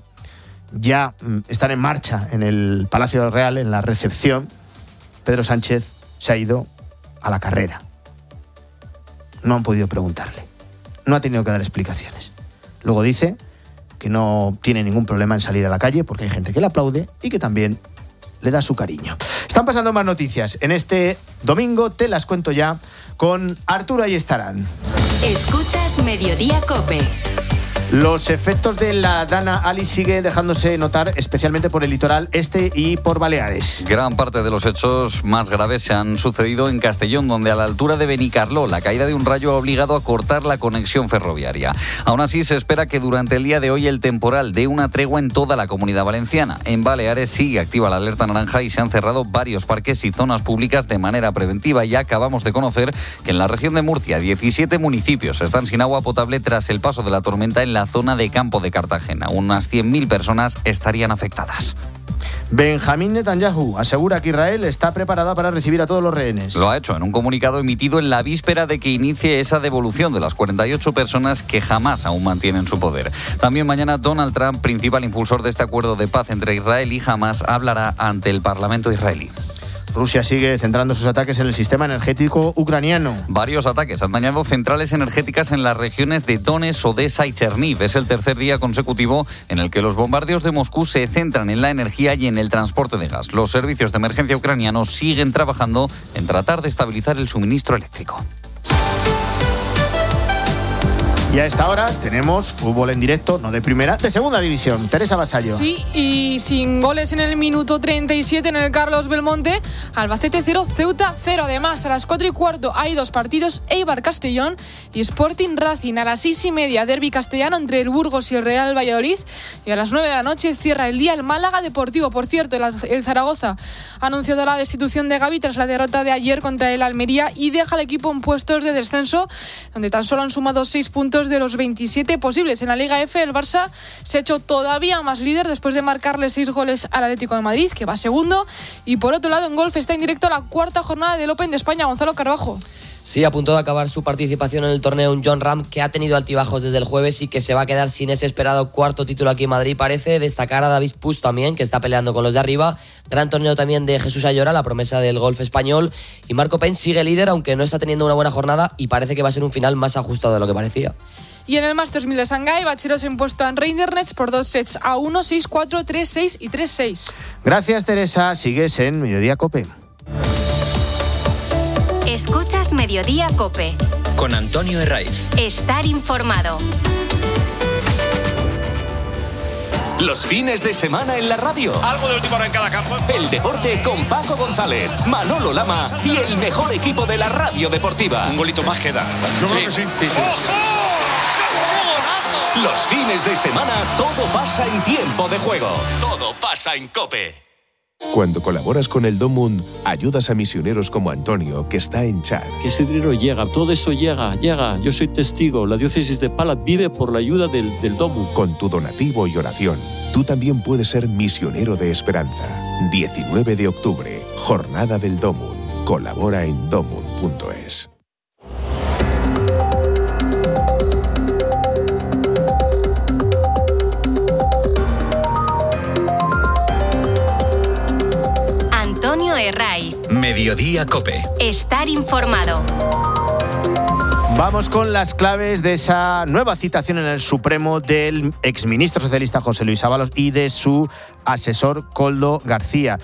Speaker 1: ya mm, están en marcha en el Palacio Real, en la recepción, Pedro Sánchez se ha ido a la carrera. No han podido preguntarle. No ha tenido que dar explicaciones. Luego dice que no tiene ningún problema en salir a la calle porque hay gente que le aplaude y que también le da su cariño. Están pasando más noticias. En este domingo te las cuento ya con Arturo Ayestarán.
Speaker 3: Escuchas Mediodía COPE.
Speaker 1: Los efectos de la Dana Ali sigue dejándose notar, especialmente por el litoral este y por Baleares.
Speaker 12: Gran parte de los hechos más graves se han sucedido en Castellón, donde a la altura de Benicarló la caída de un rayo ha obligado a cortar la conexión ferroviaria. Aún así, se espera que durante el día de hoy el temporal dé una tregua en toda la Comunidad Valenciana. En Baleares sigue activa la alerta naranja y se han cerrado varios parques y zonas públicas de manera preventiva. Ya acabamos de conocer que en la región de Murcia diecisiete municipios están sin agua potable tras el paso de la tormenta en la zona de Campo de Cartagena. Unas cien mil personas estarían afectadas.
Speaker 1: Benjamín Netanyahu asegura que Israel está preparada para recibir a todos los rehenes.
Speaker 12: Lo ha hecho en un comunicado emitido en la víspera de que inicie esa devolución de las cuarenta y ocho personas que jamás aún mantienen su poder. También mañana Donald Trump, principal impulsor de este acuerdo de paz entre Israel y Hamás, hablará ante el Parlamento israelí.
Speaker 1: Rusia sigue centrando sus ataques en el sistema energético ucraniano.
Speaker 12: Varios ataques han dañado centrales energéticas en las regiones de Donetsk, Odessa y Cherniv. Es el tercer día consecutivo en el que los bombardeos de Moscú se centran en la energía y en el transporte de gas. Los servicios de emergencia ucranianos siguen trabajando en tratar de estabilizar el suministro eléctrico.
Speaker 1: Y a esta hora tenemos fútbol en directo, no de primera, de segunda división. Teresa Vasallo.
Speaker 16: Sí, y sin goles en el minuto treinta y siete en el Carlos Belmonte. Albacete cero, Ceuta cero. Además, a las cuatro y cuarto hay dos partidos, Eibar Castellón y Sporting Racing. A las seis y media, derbi castellano entre el Burgos y el Real Valladolid. Y a las nueve de la noche cierra el día el Málaga Deportivo. Por cierto, el, el Zaragoza ha anunciado la destitución de Gavi tras la derrota de ayer contra el Almería y deja al equipo en puestos de descenso, donde tan solo han sumado seis puntos de los veintisiete posibles. En la Liga F, el Barça se ha hecho todavía más líder después de marcarle seis goles al Atlético de Madrid, que va segundo. Y por otro lado, en golf está en directo la cuarta jornada del Open de España. Gonzalo Carbajo.
Speaker 25: Sí, a punto de acabar su participación en el torneo un John Ram que ha tenido altibajos desde el jueves y que se va a quedar sin ese esperado cuarto título aquí en Madrid. Parece destacar a David Puig también, que está peleando con los de arriba. Gran torneo también de Jesús Ayora, la promesa del golf español. Y Marco Pence sigue líder, aunque no está teniendo una buena jornada y parece que va a ser un final más ajustado de lo que parecía.
Speaker 16: Y en el Masters mil de Shanghái, Bachero se ha impuesto en Reindernech por dos sets a uno, seis cuatro, tres seis y tres seis.
Speaker 1: Gracias, Teresa. Sigues en Mediodía COPE.
Speaker 3: Escuchas Mediodía COPE.
Speaker 7: Con Antonio Herraiz.
Speaker 3: Estar informado.
Speaker 26: Los fines de semana en la radio.
Speaker 27: Algo de última hora en cada campo.
Speaker 26: El deporte con Paco González, Manolo Lama y el mejor equipo de la radio deportiva.
Speaker 27: Un golito más queda.
Speaker 26: Yo creo que sí. sí, sí. ¡Ojo! Los fines de semana todo pasa en tiempo de juego. Todo pasa en COPE.
Speaker 13: Cuando colaboras con el Domund, ayudas a misioneros como Antonio, que está en Chad.
Speaker 14: Que ese dinero llega, todo eso llega, llega. Yo soy testigo, la diócesis de Pala vive por la ayuda del, del Domund.
Speaker 13: Con tu donativo y oración, tú también puedes ser misionero de esperanza. diecinueve de octubre, Jornada del Domund. Colabora en domund punto es.
Speaker 3: Antonio Herraiz.
Speaker 7: Mediodía COPE.
Speaker 3: Estar informado.
Speaker 1: Vamos con las claves de esa nueva citación en el Supremo del exministro socialista José Luis Ábalos y de su asesor Koldo García.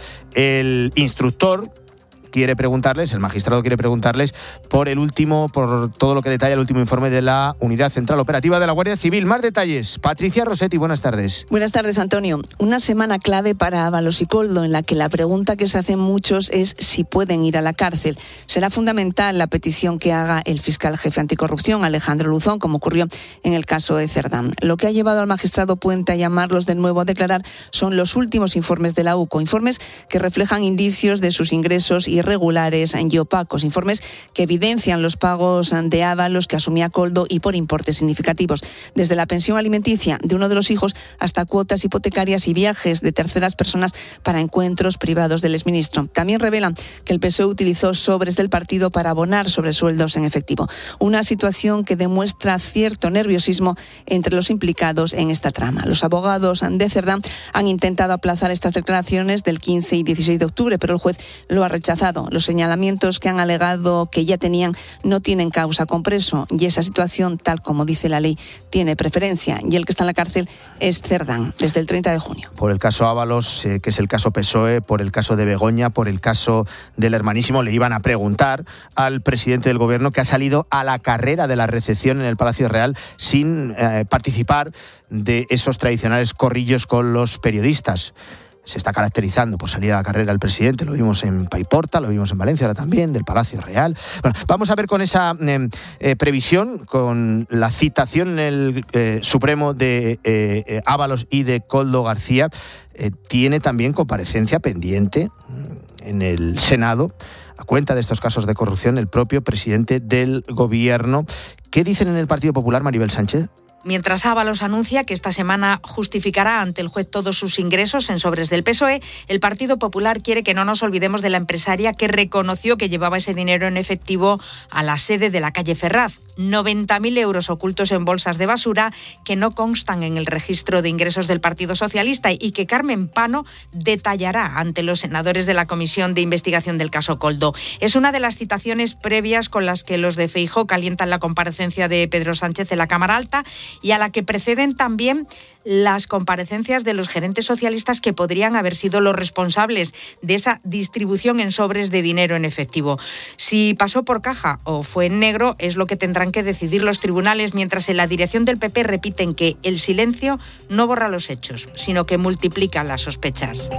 Speaker 1: El instructor quiere preguntarles, el magistrado quiere preguntarles por el último, por todo lo que detalla el último informe de la Unidad Central Operativa de la Guardia Civil. Más detalles. Patricia Rossetti, buenas tardes.
Speaker 15: Buenas tardes, Antonio. Una semana clave para Ábalos y Koldo, en la que la pregunta que se hacen muchos es si pueden ir a la cárcel. Será fundamental la petición que haga el fiscal jefe anticorrupción, Alejandro Luzón, como ocurrió en el caso de Cerdán. Lo que ha llevado al magistrado Puente a llamarlos de nuevo a declarar son los últimos informes de la U C O, informes que reflejan indicios de sus ingresos y irregulares y opacos, informes que evidencian los pagos de Ábalos que asumía Koldo y por importes significativos, desde la pensión alimenticia de uno de los hijos hasta cuotas hipotecarias y viajes de terceras personas para encuentros privados del exministro. También revelan que el P S O E utilizó sobres del partido para abonar sobresueldos en efectivo, una situación que demuestra cierto nerviosismo entre los implicados en esta trama. Los abogados de Cerdán han intentado aplazar estas declaraciones del quince y dieciséis de octubre, pero el juez lo ha rechazado. Los señalamientos que han alegado que ya tenían no tienen causa compreso y esa situación, tal como dice la ley, tiene preferencia, y el que está en la cárcel es Cerdán, desde el treinta de junio.
Speaker 1: Por el caso Ábalos, eh, que es el caso P S O E, por el caso de Begoña, por el caso del hermanísimo, le iban a preguntar al presidente del gobierno, que ha salido a la carrera de la recepción en el Palacio Real sin eh, participar de esos tradicionales corrillos con los periodistas. Se está caracterizando por salir a la carrera el presidente, lo vimos en Paiporta, lo vimos en Valencia ahora también, del Palacio Real. Bueno, vamos a ver con esa eh, eh, previsión, con la citación en el eh, Supremo de eh, eh, Ábalos y de Koldo García. Eh, tiene también comparecencia pendiente en el Senado, a cuenta de estos casos de corrupción, el propio presidente del gobierno. ¿Qué dicen en el Partido Popular, Maribel Sánchez?
Speaker 17: Mientras Ábalos anuncia que esta semana justificará ante el juez todos sus ingresos en sobres del P S O E, el Partido Popular quiere que no nos olvidemos de la empresaria que reconoció que llevaba ese dinero en efectivo a la sede de la calle Ferraz. noventa mil euros ocultos en bolsas de basura que no constan en el registro de ingresos del Partido Socialista y que Carmen Pano detallará ante los senadores de la Comisión de Investigación del caso Koldo. Es una de las citaciones previas con las que los de Feijóo calientan la comparecencia de Pedro Sánchez en la Cámara Alta, y a la que preceden también las comparecencias de los gerentes socialistas que podrían haber sido los responsables de esa distribución en sobres de dinero en efectivo. Si pasó por caja o fue en negro es lo que tendrán que decidir los tribunales, mientras en la dirección del P P repiten que el silencio no borra los hechos, sino que multiplica las sospechas.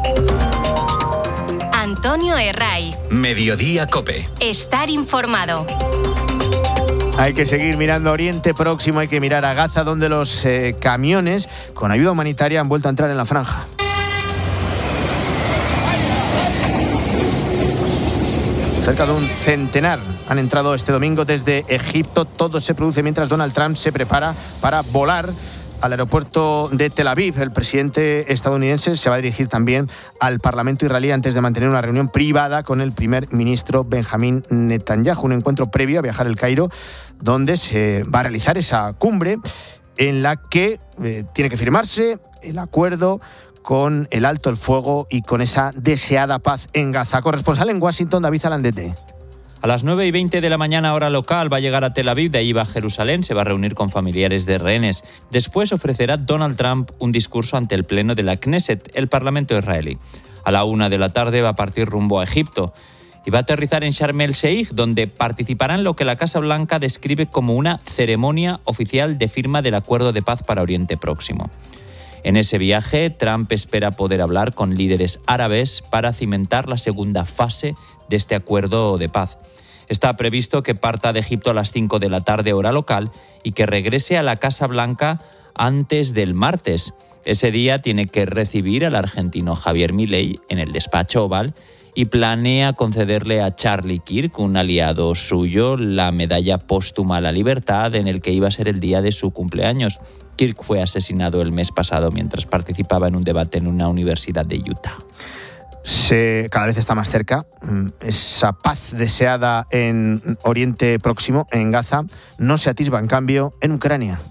Speaker 3: Antonio Herraiz.
Speaker 7: Mediodía COPE.
Speaker 3: Estar informado.
Speaker 1: Hay que seguir mirando a Oriente Próximo, hay que mirar a Gaza, donde los eh, camiones con ayuda humanitaria han vuelto a entrar en la franja. Cerca de un centenar han entrado este domingo desde Egipto. Todo se produce mientras Donald Trump se prepara para volar al aeropuerto de Tel Aviv. El presidente estadounidense se va a dirigir también al Parlamento israelí antes de mantener una reunión privada con el primer ministro Benjamín Netanyahu. Un encuentro previo a viajar al Cairo, donde se va a realizar esa cumbre en la que eh, tiene que firmarse el acuerdo con el alto el fuego y con esa deseada paz en Gaza. Corresponsal en Washington, David Alandete.
Speaker 18: A las nueve y veinte de la mañana hora local va a llegar a Tel Aviv, de ahí va a Jerusalén, se va a reunir con familiares de rehenes. Después ofrecerá Donald Trump un discurso ante el Pleno de la Knesset, el Parlamento israelí. A la una de la tarde va a partir rumbo a Egipto y va a aterrizar en Sharm el Sheikh, donde participará en lo que la Casa Blanca describe como una ceremonia oficial de firma del Acuerdo de Paz para Oriente Próximo. En ese viaje, Trump espera poder hablar con líderes árabes para cimentar la segunda fase de este acuerdo de paz. Está previsto que parta de Egipto a las cinco de la tarde hora local y que regrese a la Casa Blanca antes del martes. Ese día tiene que recibir al argentino Javier Milei en el despacho Oval y planea concederle a Charlie Kirk, un aliado suyo, la medalla póstuma a la libertad en el que iba a ser el día de su cumpleaños. Kirk fue asesinado el mes pasado mientras participaba en un debate en una universidad de Utah.
Speaker 1: Se, cada vez está más cerca esa paz deseada en Oriente Próximo, en Gaza, no se atisba en cambio en Ucrania.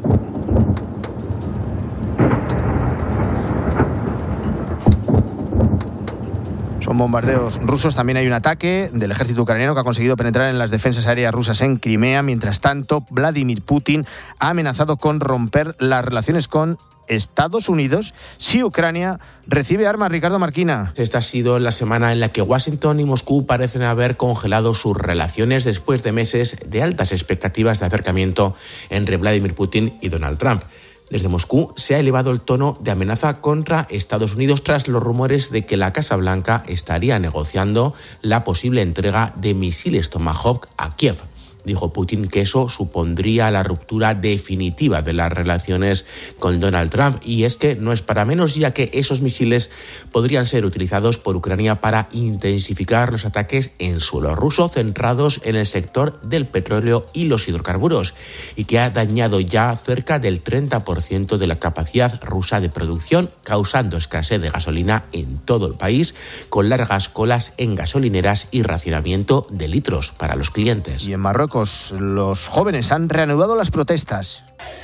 Speaker 1: Son bombardeos rusos. También hay un ataque del ejército ucraniano que ha conseguido penetrar en las defensas aéreas rusas en Crimea. Mientras tanto, Vladimir Putin ha amenazado con romper las relaciones con Estados Unidos si Ucrania recibe armas. Ricardo Marquina.
Speaker 2: Esta ha sido la semana en la que Washington y Moscú parecen haber congelado sus relaciones después de meses de altas expectativas de acercamiento entre Vladimir Putin y Donald Trump. Desde Moscú se ha elevado el tono de amenaza contra Estados Unidos tras los rumores de que la Casa Blanca estaría negociando la posible entrega de misiles Tomahawk a Kiev. Dijo Putin que eso supondría la ruptura definitiva de las relaciones con Donald Trump. Y es que no es para menos, ya que esos misiles podrían ser utilizados por Ucrania para intensificar los ataques en suelo ruso centrados en el sector del petróleo y los hidrocarburos, y que ha dañado ya cerca del treinta por ciento de la capacidad rusa de producción, causando escasez de gasolina en todo el país, con largas colas en gasolineras y racionamiento de litros para los clientes.
Speaker 1: Y en Marruecos, los jóvenes han reanudado las protestas.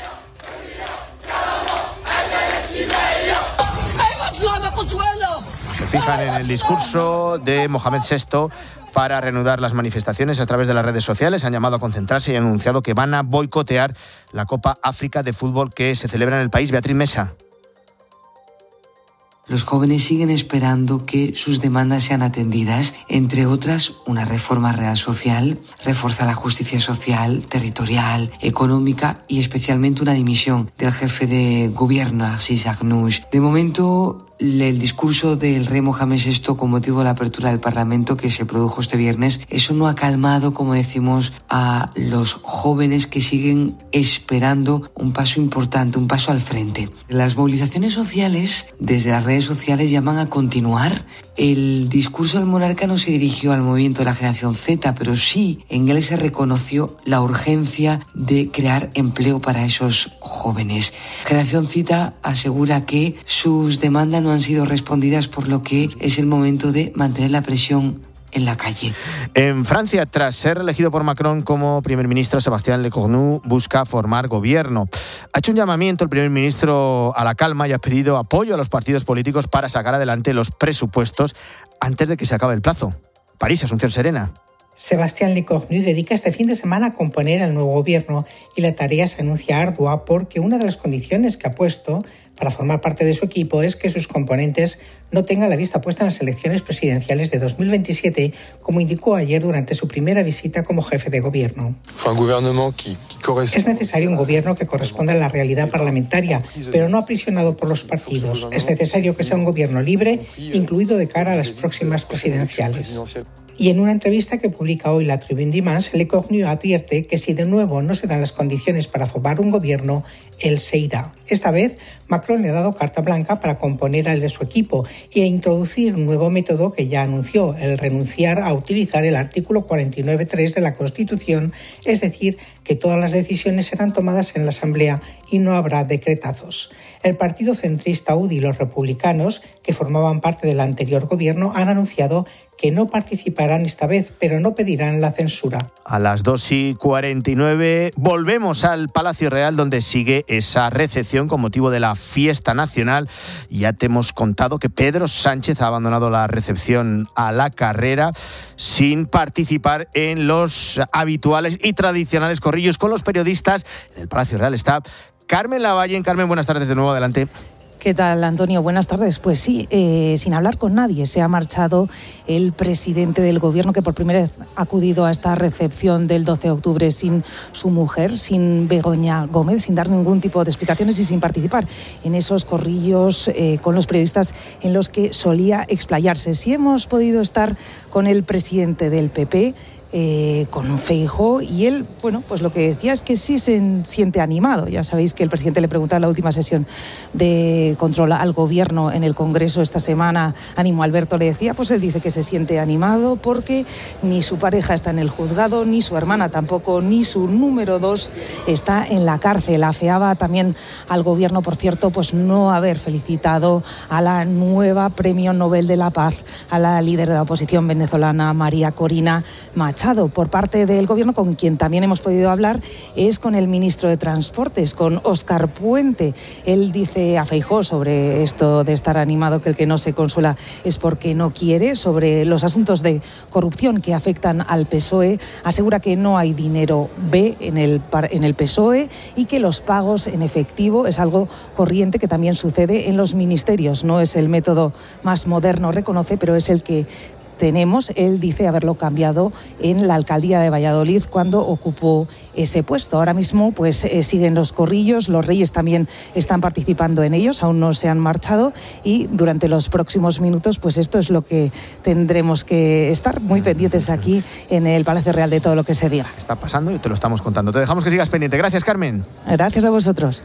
Speaker 1: Se fijan en el discurso de Mohamed sexto para reanudar las manifestaciones a través de las redes sociales. Han llamado a concentrarse y han anunciado que van a boicotear la Copa África de Fútbol que se celebra en el país. Beatriz Mesa.
Speaker 19: Los jóvenes siguen esperando que sus demandas sean atendidas, entre otras una reforma real social, reforzar la justicia social, territorial, económica y especialmente una dimisión del jefe de gobierno, Assis Arnouch. De momento, el discurso del rey Mohamed sexto con motivo de la apertura del Parlamento que se produjo este viernes, eso no ha calmado, como decimos, a los jóvenes que siguen esperando un paso importante, un paso al frente. Las movilizaciones sociales desde las redes sociales llaman a continuar. El discurso del monarca no se dirigió al movimiento de la generación Z, pero sí en él se reconoció la urgencia de crear empleo para esos jóvenes. Generación Z asegura que sus demandas no han sido respondidas, por lo que es el momento de mantener la presión en la calle.
Speaker 1: En Francia, tras ser elegido por Macron como primer ministro, Sébastien Lecornu busca formar gobierno. Ha hecho un llamamiento el primer ministro a la calma y ha pedido apoyo a los partidos políticos para sacar adelante los presupuestos antes de que se acabe el plazo. París, Asunción Serena.
Speaker 20: Sébastien Lecornu dedica este fin de semana a componer el nuevo gobierno y la tarea se anuncia ardua porque una de las condiciones que ha puesto para formar parte de su equipo es que sus componentes no tengan la vista puesta en las elecciones presidenciales de dos mil veintisiete, como indicó ayer durante su primera visita como jefe de gobierno. Es necesario un gobierno que corresponda a la realidad parlamentaria, pero no aprisionado por los partidos. Es necesario que sea un gobierno libre, incluido de cara a las próximas presidenciales. Y en una entrevista que publica hoy la Tribune Dimanche, Lecornu advierte que si de nuevo no se dan las condiciones para formar un gobierno, él se irá. Esta vez, Macron le ha dado carta blanca para componer al de su equipo y a introducir un nuevo método que ya anunció, el renunciar a utilizar el artículo cuarenta y nueve punto tres de la Constitución, es decir, que todas las decisiones serán tomadas en la Asamblea y no habrá decretazos. El partido centrista U D I y los republicanos, que formaban parte del anterior gobierno, han anunciado que no participarán esta vez, pero no pedirán la censura.
Speaker 1: A las dos y cuarenta y nueve volvemos al Palacio Real, donde sigue esa recepción con motivo de la fiesta nacional. Ya te hemos contado que Pedro Sánchez ha abandonado la recepción a la carrera sin participar en los habituales y tradicionales corrillos con los periodistas. En el Palacio Real está Carmen Lavalle. Carmen, buenas tardes de nuevo, adelante.
Speaker 21: ¿Qué tal, Antonio? Buenas tardes. Pues sí, eh, sin hablar con nadie se ha marchado el presidente del Gobierno, que por primera vez ha acudido a esta recepción del doce de octubre sin su mujer, sin Begoña Gómez, sin dar ningún tipo de explicaciones y sin participar en esos corrillos eh, con los periodistas en los que solía explayarse. Sí hemos podido estar con el presidente del P P, eh, con Feijóo, y él, bueno, pues lo que decía es que sí se siente animado. Ya sabéis que el presidente le preguntaba en la última sesión de control al gobierno en el Congreso esta semana, Ánimo Alberto le decía, pues él dice que se siente animado porque ni su pareja está en el juzgado, ni su hermana tampoco, ni su número dos está en la cárcel. Afeaba también al gobierno, por cierto, pues no haber felicitado a la nueva Premio Nobel de la Paz, a la líder de la oposición venezolana, María Corina Machado. Por parte del gobierno, con quien también hemos podido hablar, es con el ministro de Transportes, con Óscar Puente. Él dice a Feijóo sobre esto de estar animado, que el que no se consuela es porque no quiere. Sobre los asuntos de corrupción que afectan al P S O E, asegura que no hay dinero B en el, en el P S O E y que los pagos en efectivo es algo corriente que también sucede en los ministerios. No es el método más moderno, reconoce, pero es el que tenemos. Él dice haberlo cambiado en la alcaldía de Valladolid cuando ocupó ese puesto. Ahora mismo pues eh, siguen los corrillos, los reyes también están participando en ellos, aún no se han marchado, y durante los próximos minutos pues esto es lo que tendremos que estar muy pendientes aquí en el Palacio Real de todo lo que se diga.
Speaker 1: Está pasando y te lo estamos contando. Te dejamos que sigas pendiente. Gracias, Carmen.
Speaker 21: Gracias a vosotros.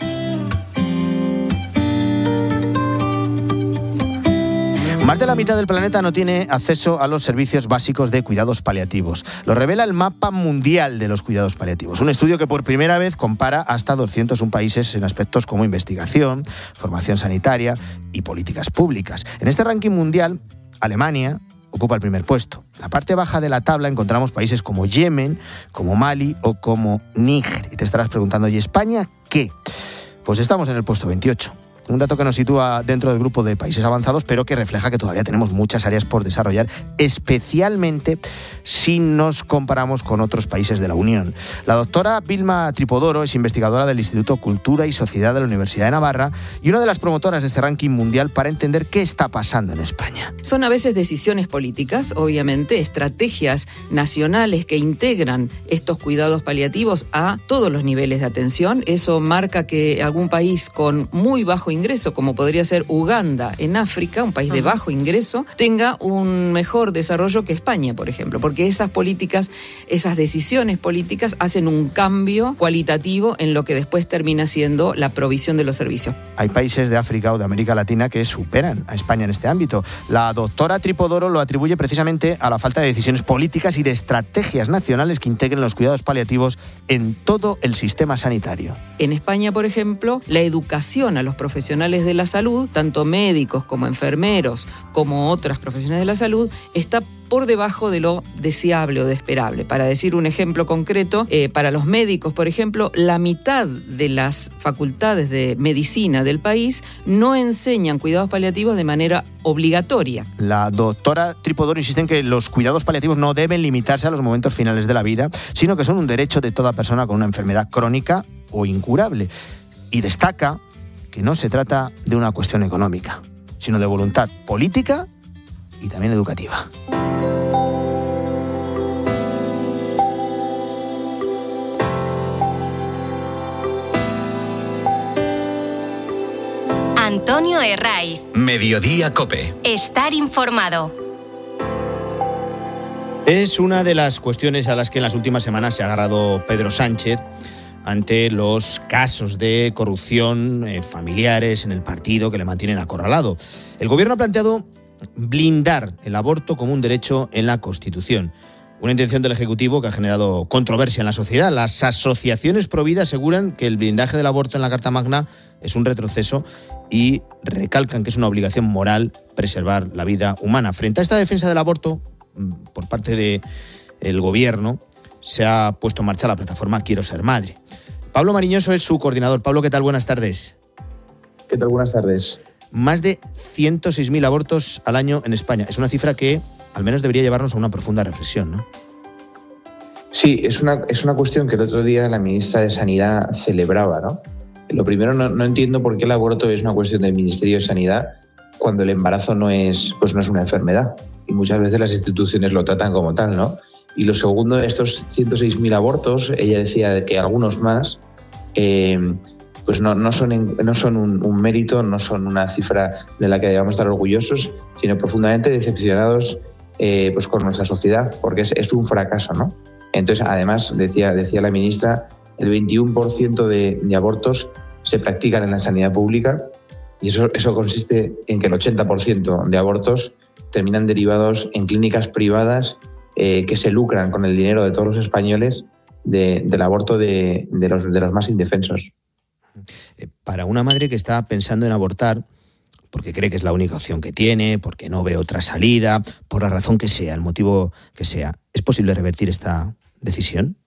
Speaker 1: Más de la mitad del planeta no tiene acceso a los servicios básicos de cuidados paliativos. Lo revela el Mapa Mundial de los Cuidados Paliativos, un estudio que por primera vez compara hasta doscientos uno países en aspectos como investigación, formación sanitaria y políticas públicas. En este ranking mundial, Alemania ocupa el primer puesto. En la parte baja de la tabla encontramos países como Yemen, como Mali o como Níger. Y te estarás preguntando, ¿y España qué? Pues estamos en el puesto veintiocho. Un dato que nos sitúa dentro del grupo de países avanzados, pero que refleja que todavía tenemos muchas áreas por desarrollar, especialmente si nos comparamos con otros países de la Unión. La doctora Vilma Tripodoro es investigadora del Instituto Cultura y Sociedad de la Universidad de Navarra y una de las promotoras de este ranking mundial para entender qué está pasando en España.
Speaker 4: Son a veces decisiones políticas, obviamente, estrategias nacionales que integran estos cuidados paliativos a todos los niveles de atención. Eso marca que algún país con muy bajo ingreso, como podría ser Uganda en África, un país de bajo ingreso, tenga un mejor desarrollo que España, por ejemplo, porque esas políticas, esas decisiones políticas hacen un cambio cualitativo en lo que después termina siendo la provisión de los servicios.
Speaker 1: Hay países de África o de América Latina que superan a España en este ámbito. La doctora Tripodoro lo atribuye precisamente a la falta de decisiones políticas y de estrategias nacionales que integren los cuidados paliativos en todo el sistema sanitario.
Speaker 4: En España, por ejemplo, la educación a los profesionales de la salud, tanto médicos como enfermeros, como otras profesiones de la salud, está por debajo de lo deseable o de esperable. Para decir un ejemplo concreto, eh, para los médicos, por ejemplo, la mitad de las facultades de medicina del país no enseñan cuidados paliativos de manera obligatoria.
Speaker 1: La doctora Tripodoro insiste en que los cuidados paliativos no deben limitarse a los momentos finales de la vida, sino que son un derecho de toda persona con una enfermedad crónica o incurable. Y destaca que no se trata de una cuestión económica, sino de voluntad política y también educativa.
Speaker 3: Antonio Herraiz.
Speaker 7: Mediodía COPE.
Speaker 3: Estar informado.
Speaker 1: Es una de las cuestiones a las que en las últimas semanas se ha agarrado Pedro Sánchez ante los casos de corrupción eh, familiares en el partido que le mantienen acorralado. El gobierno ha planteado blindar el aborto como un derecho en la Constitución. Una intención del Ejecutivo que ha generado controversia en la sociedad. Las asociaciones pro vida aseguran que el blindaje del aborto en la Carta Magna es un retroceso y recalcan que es una obligación moral preservar la vida humana. Frente a esta defensa del aborto, por parte del gobierno, se ha puesto en marcha la plataforma Quiero Ser Madre. Pablo Mariñoso es su coordinador. Pablo, ¿qué tal? Buenas tardes.
Speaker 5: ¿Qué tal? Buenas tardes.
Speaker 1: Más de ciento seis mil abortos al año en España. Es una cifra que al menos debería llevarnos a una profunda reflexión, ¿no?
Speaker 5: Sí, es una, es una cuestión que el otro día la ministra de Sanidad celebraba, ¿no? Lo primero, no, no entiendo por qué el aborto es una cuestión del Ministerio de Sanidad cuando el embarazo no es, pues no es una enfermedad. Y muchas veces las instituciones lo tratan como tal, ¿no? Y lo segundo, estos ciento seis mil abortos, ella decía que algunos más, eh, pues no, no son, en, no son un, un mérito, no son una cifra de la que debamos estar orgullosos, sino profundamente decepcionados eh, pues con nuestra sociedad, porque es, es un fracaso, ¿no? Entonces, además, decía, decía la ministra, el veintiuno por ciento de, de abortos se practican en la sanidad pública y eso, eso consiste en que el ochenta por ciento de abortos terminan derivados en clínicas privadas eh, que se lucran con el dinero de todos los españoles de, del aborto de, de, los, de los más indefensos.
Speaker 1: Para una madre que está pensando en abortar, porque cree que es la única opción que tiene, porque no ve otra salida, por la razón que sea, el motivo que sea, ¿es posible revertir esta decisión?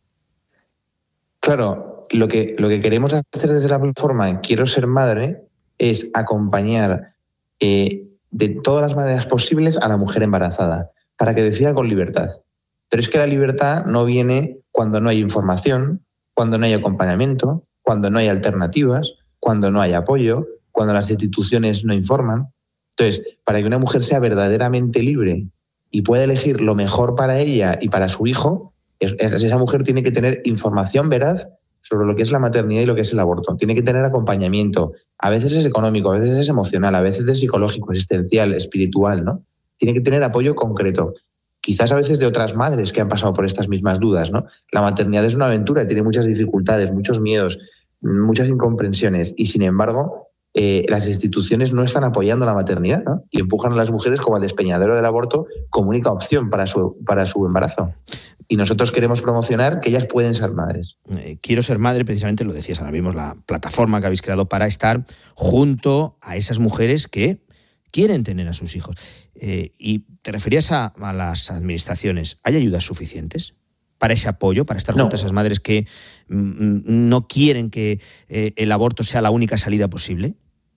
Speaker 5: Claro, lo que, lo que queremos hacer desde la plataforma Quiero Ser Madre es acompañar eh, de todas las maneras posibles a la mujer embarazada, para que decida con libertad. Pero es que la libertad no viene cuando no hay información, cuando no hay acompañamiento, cuando no hay alternativas, cuando no hay apoyo, cuando las instituciones no informan. Entonces, para que una mujer sea verdaderamente libre y pueda elegir lo mejor para ella y para su hijo, es, es, esa mujer tiene que tener información veraz sobre lo que es la maternidad y lo que es el aborto. Tiene que tener acompañamiento. A veces es económico, a veces es emocional, a veces es psicológico, existencial, espiritual, ¿no? Tiene que tener apoyo concreto. Quizás a veces de otras madres que han pasado por estas mismas dudas, ¿no? La maternidad es una aventura, tiene muchas dificultades, muchos miedos, muchas incomprensiones y, sin embargo, eh, las instituciones no están apoyando la maternidad, ¿no? Y empujan a las mujeres como al despeñadero del aborto como única opción para su, para su embarazo. Y nosotros queremos promocionar que ellas pueden ser madres.
Speaker 1: Eh, Quiero Ser Madre, precisamente lo decías ahora mismo, la plataforma que habéis creado para estar junto a esas mujeres que quieren tener a sus hijos. Eh, y te referías a, a las administraciones. ¿Hay ayudas suficientes para ese apoyo, para estar no. junto a esas madres que mm, no quieren que eh, el aborto sea la única salida posible?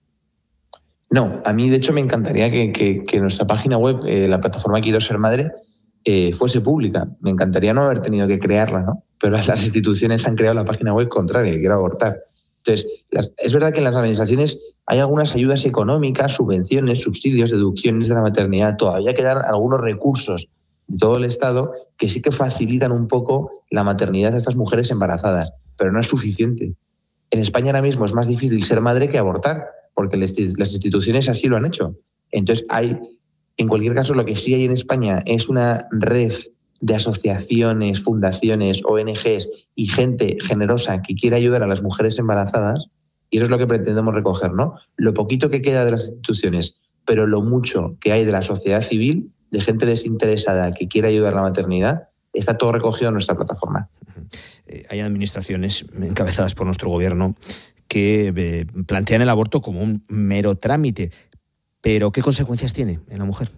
Speaker 5: No, a mí de hecho me encantaría que, que, que nuestra página web, eh, la plataforma Quiero Ser Madre, eh, fuese pública. Me encantaría no haber tenido que crearla, ¿no? Pero las instituciones han creado la página web contraria, que quiero abortar. Entonces, las, es verdad que en las administraciones hay algunas ayudas económicas, subvenciones, subsidios, deducciones de la maternidad. Todavía quedan algunos recursos de todo el Estado que sí que facilitan un poco la maternidad de estas mujeres embarazadas, pero no es suficiente. En España ahora mismo es más difícil ser madre que abortar, porque las instituciones así lo han hecho. Entonces, hay, en cualquier caso, lo que sí hay en España es una red de asociaciones, fundaciones, O N Ges y gente generosa que quiere ayudar a las mujeres embarazadas, y eso es lo que pretendemos recoger, ¿no? Lo poquito que queda de las instituciones, pero lo mucho que hay de la sociedad civil, de gente desinteresada que quiere ayudar a la maternidad, está todo recogido en nuestra plataforma.
Speaker 1: Eh, hay administraciones encabezadas por nuestro gobierno que eh, plantean el aborto como un mero trámite, pero ¿qué consecuencias tiene en la mujer?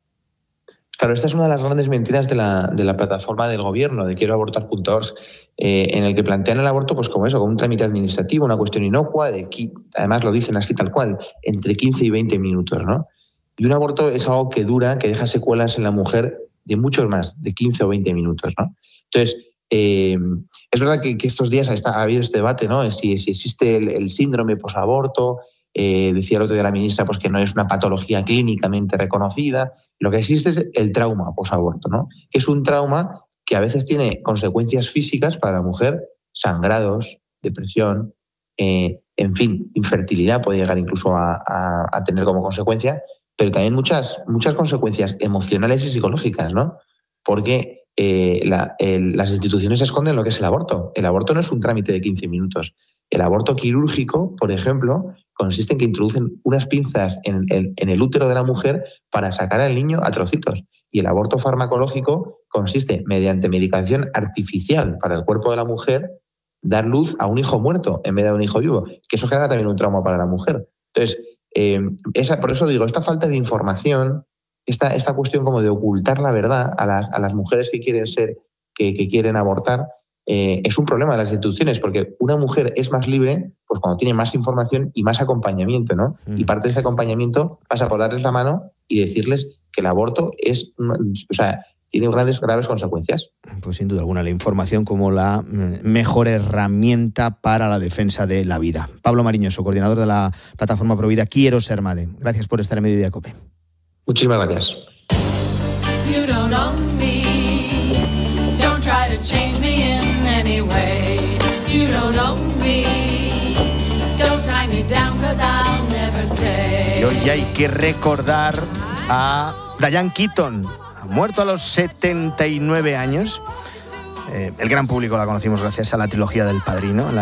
Speaker 5: Claro, esta es una de las grandes mentiras de la, de la plataforma del gobierno, de quiero abortar punto org, eh, en el que plantean el aborto pues como eso, como un trámite administrativo, una cuestión inocua, de, además lo dicen así tal cual, entre quince y veinte minutos, ¿no? Y un aborto es algo que dura, que deja secuelas en la mujer de muchos más, de quince o veinte minutos, ¿no? Entonces, eh, es verdad que, que estos días está, ha habido este debate, ¿no? Si, si existe el, el síndrome posaborto, eh, decía el otro día la ministra pues que no es una patología clínicamente reconocida. Lo que existe es el trauma posaborto, ¿no? Que es un trauma que a veces tiene consecuencias físicas para la mujer, sangrados, depresión, eh, en fin, infertilidad puede llegar incluso a, a, a tener como consecuencia, pero también muchas, muchas consecuencias emocionales y psicológicas, ¿no? Porque eh, la, el, las instituciones esconden lo que es el aborto. El aborto no es un trámite de quince minutos. El aborto quirúrgico, por ejemplo, consiste en que introducen unas pinzas en el, en el útero de la mujer para sacar al niño a trocitos. Y el aborto farmacológico consiste, mediante medicación artificial para el cuerpo de la mujer, dar luz a un hijo muerto en vez de a un hijo vivo, que eso genera también un trauma para la mujer. Entonces, eh, esa, por eso digo, esta falta de información, esta, esta cuestión como de ocultar la verdad a las, a las mujeres que quieren ser, que, que quieren abortar, eh, es un problema de las instituciones, porque una mujer es más libre pues cuando tiene más información y más acompañamiento, ¿no? Mm. Y parte de ese acompañamiento pasa por darles la mano y decirles que el aborto es, o sea, tiene grandes, graves consecuencias.
Speaker 1: Pues sin duda alguna, la información como la mejor herramienta para la defensa de la vida. Pablo Mariñoso, coordinador de la plataforma Provida Quiero Ser Madre. Gracias por estar en Mediodía Cope.
Speaker 5: Muchísimas gracias. You don't own me. Don't try to change me in any way. You don't own me. Don't tie me down 'cause I'll never stay. Y hoy hay que recordar a Diane Keaton,
Speaker 1: muerto a los setenta y nueve años. Eh, el gran público la conocimos gracias a la trilogía del Padrino. La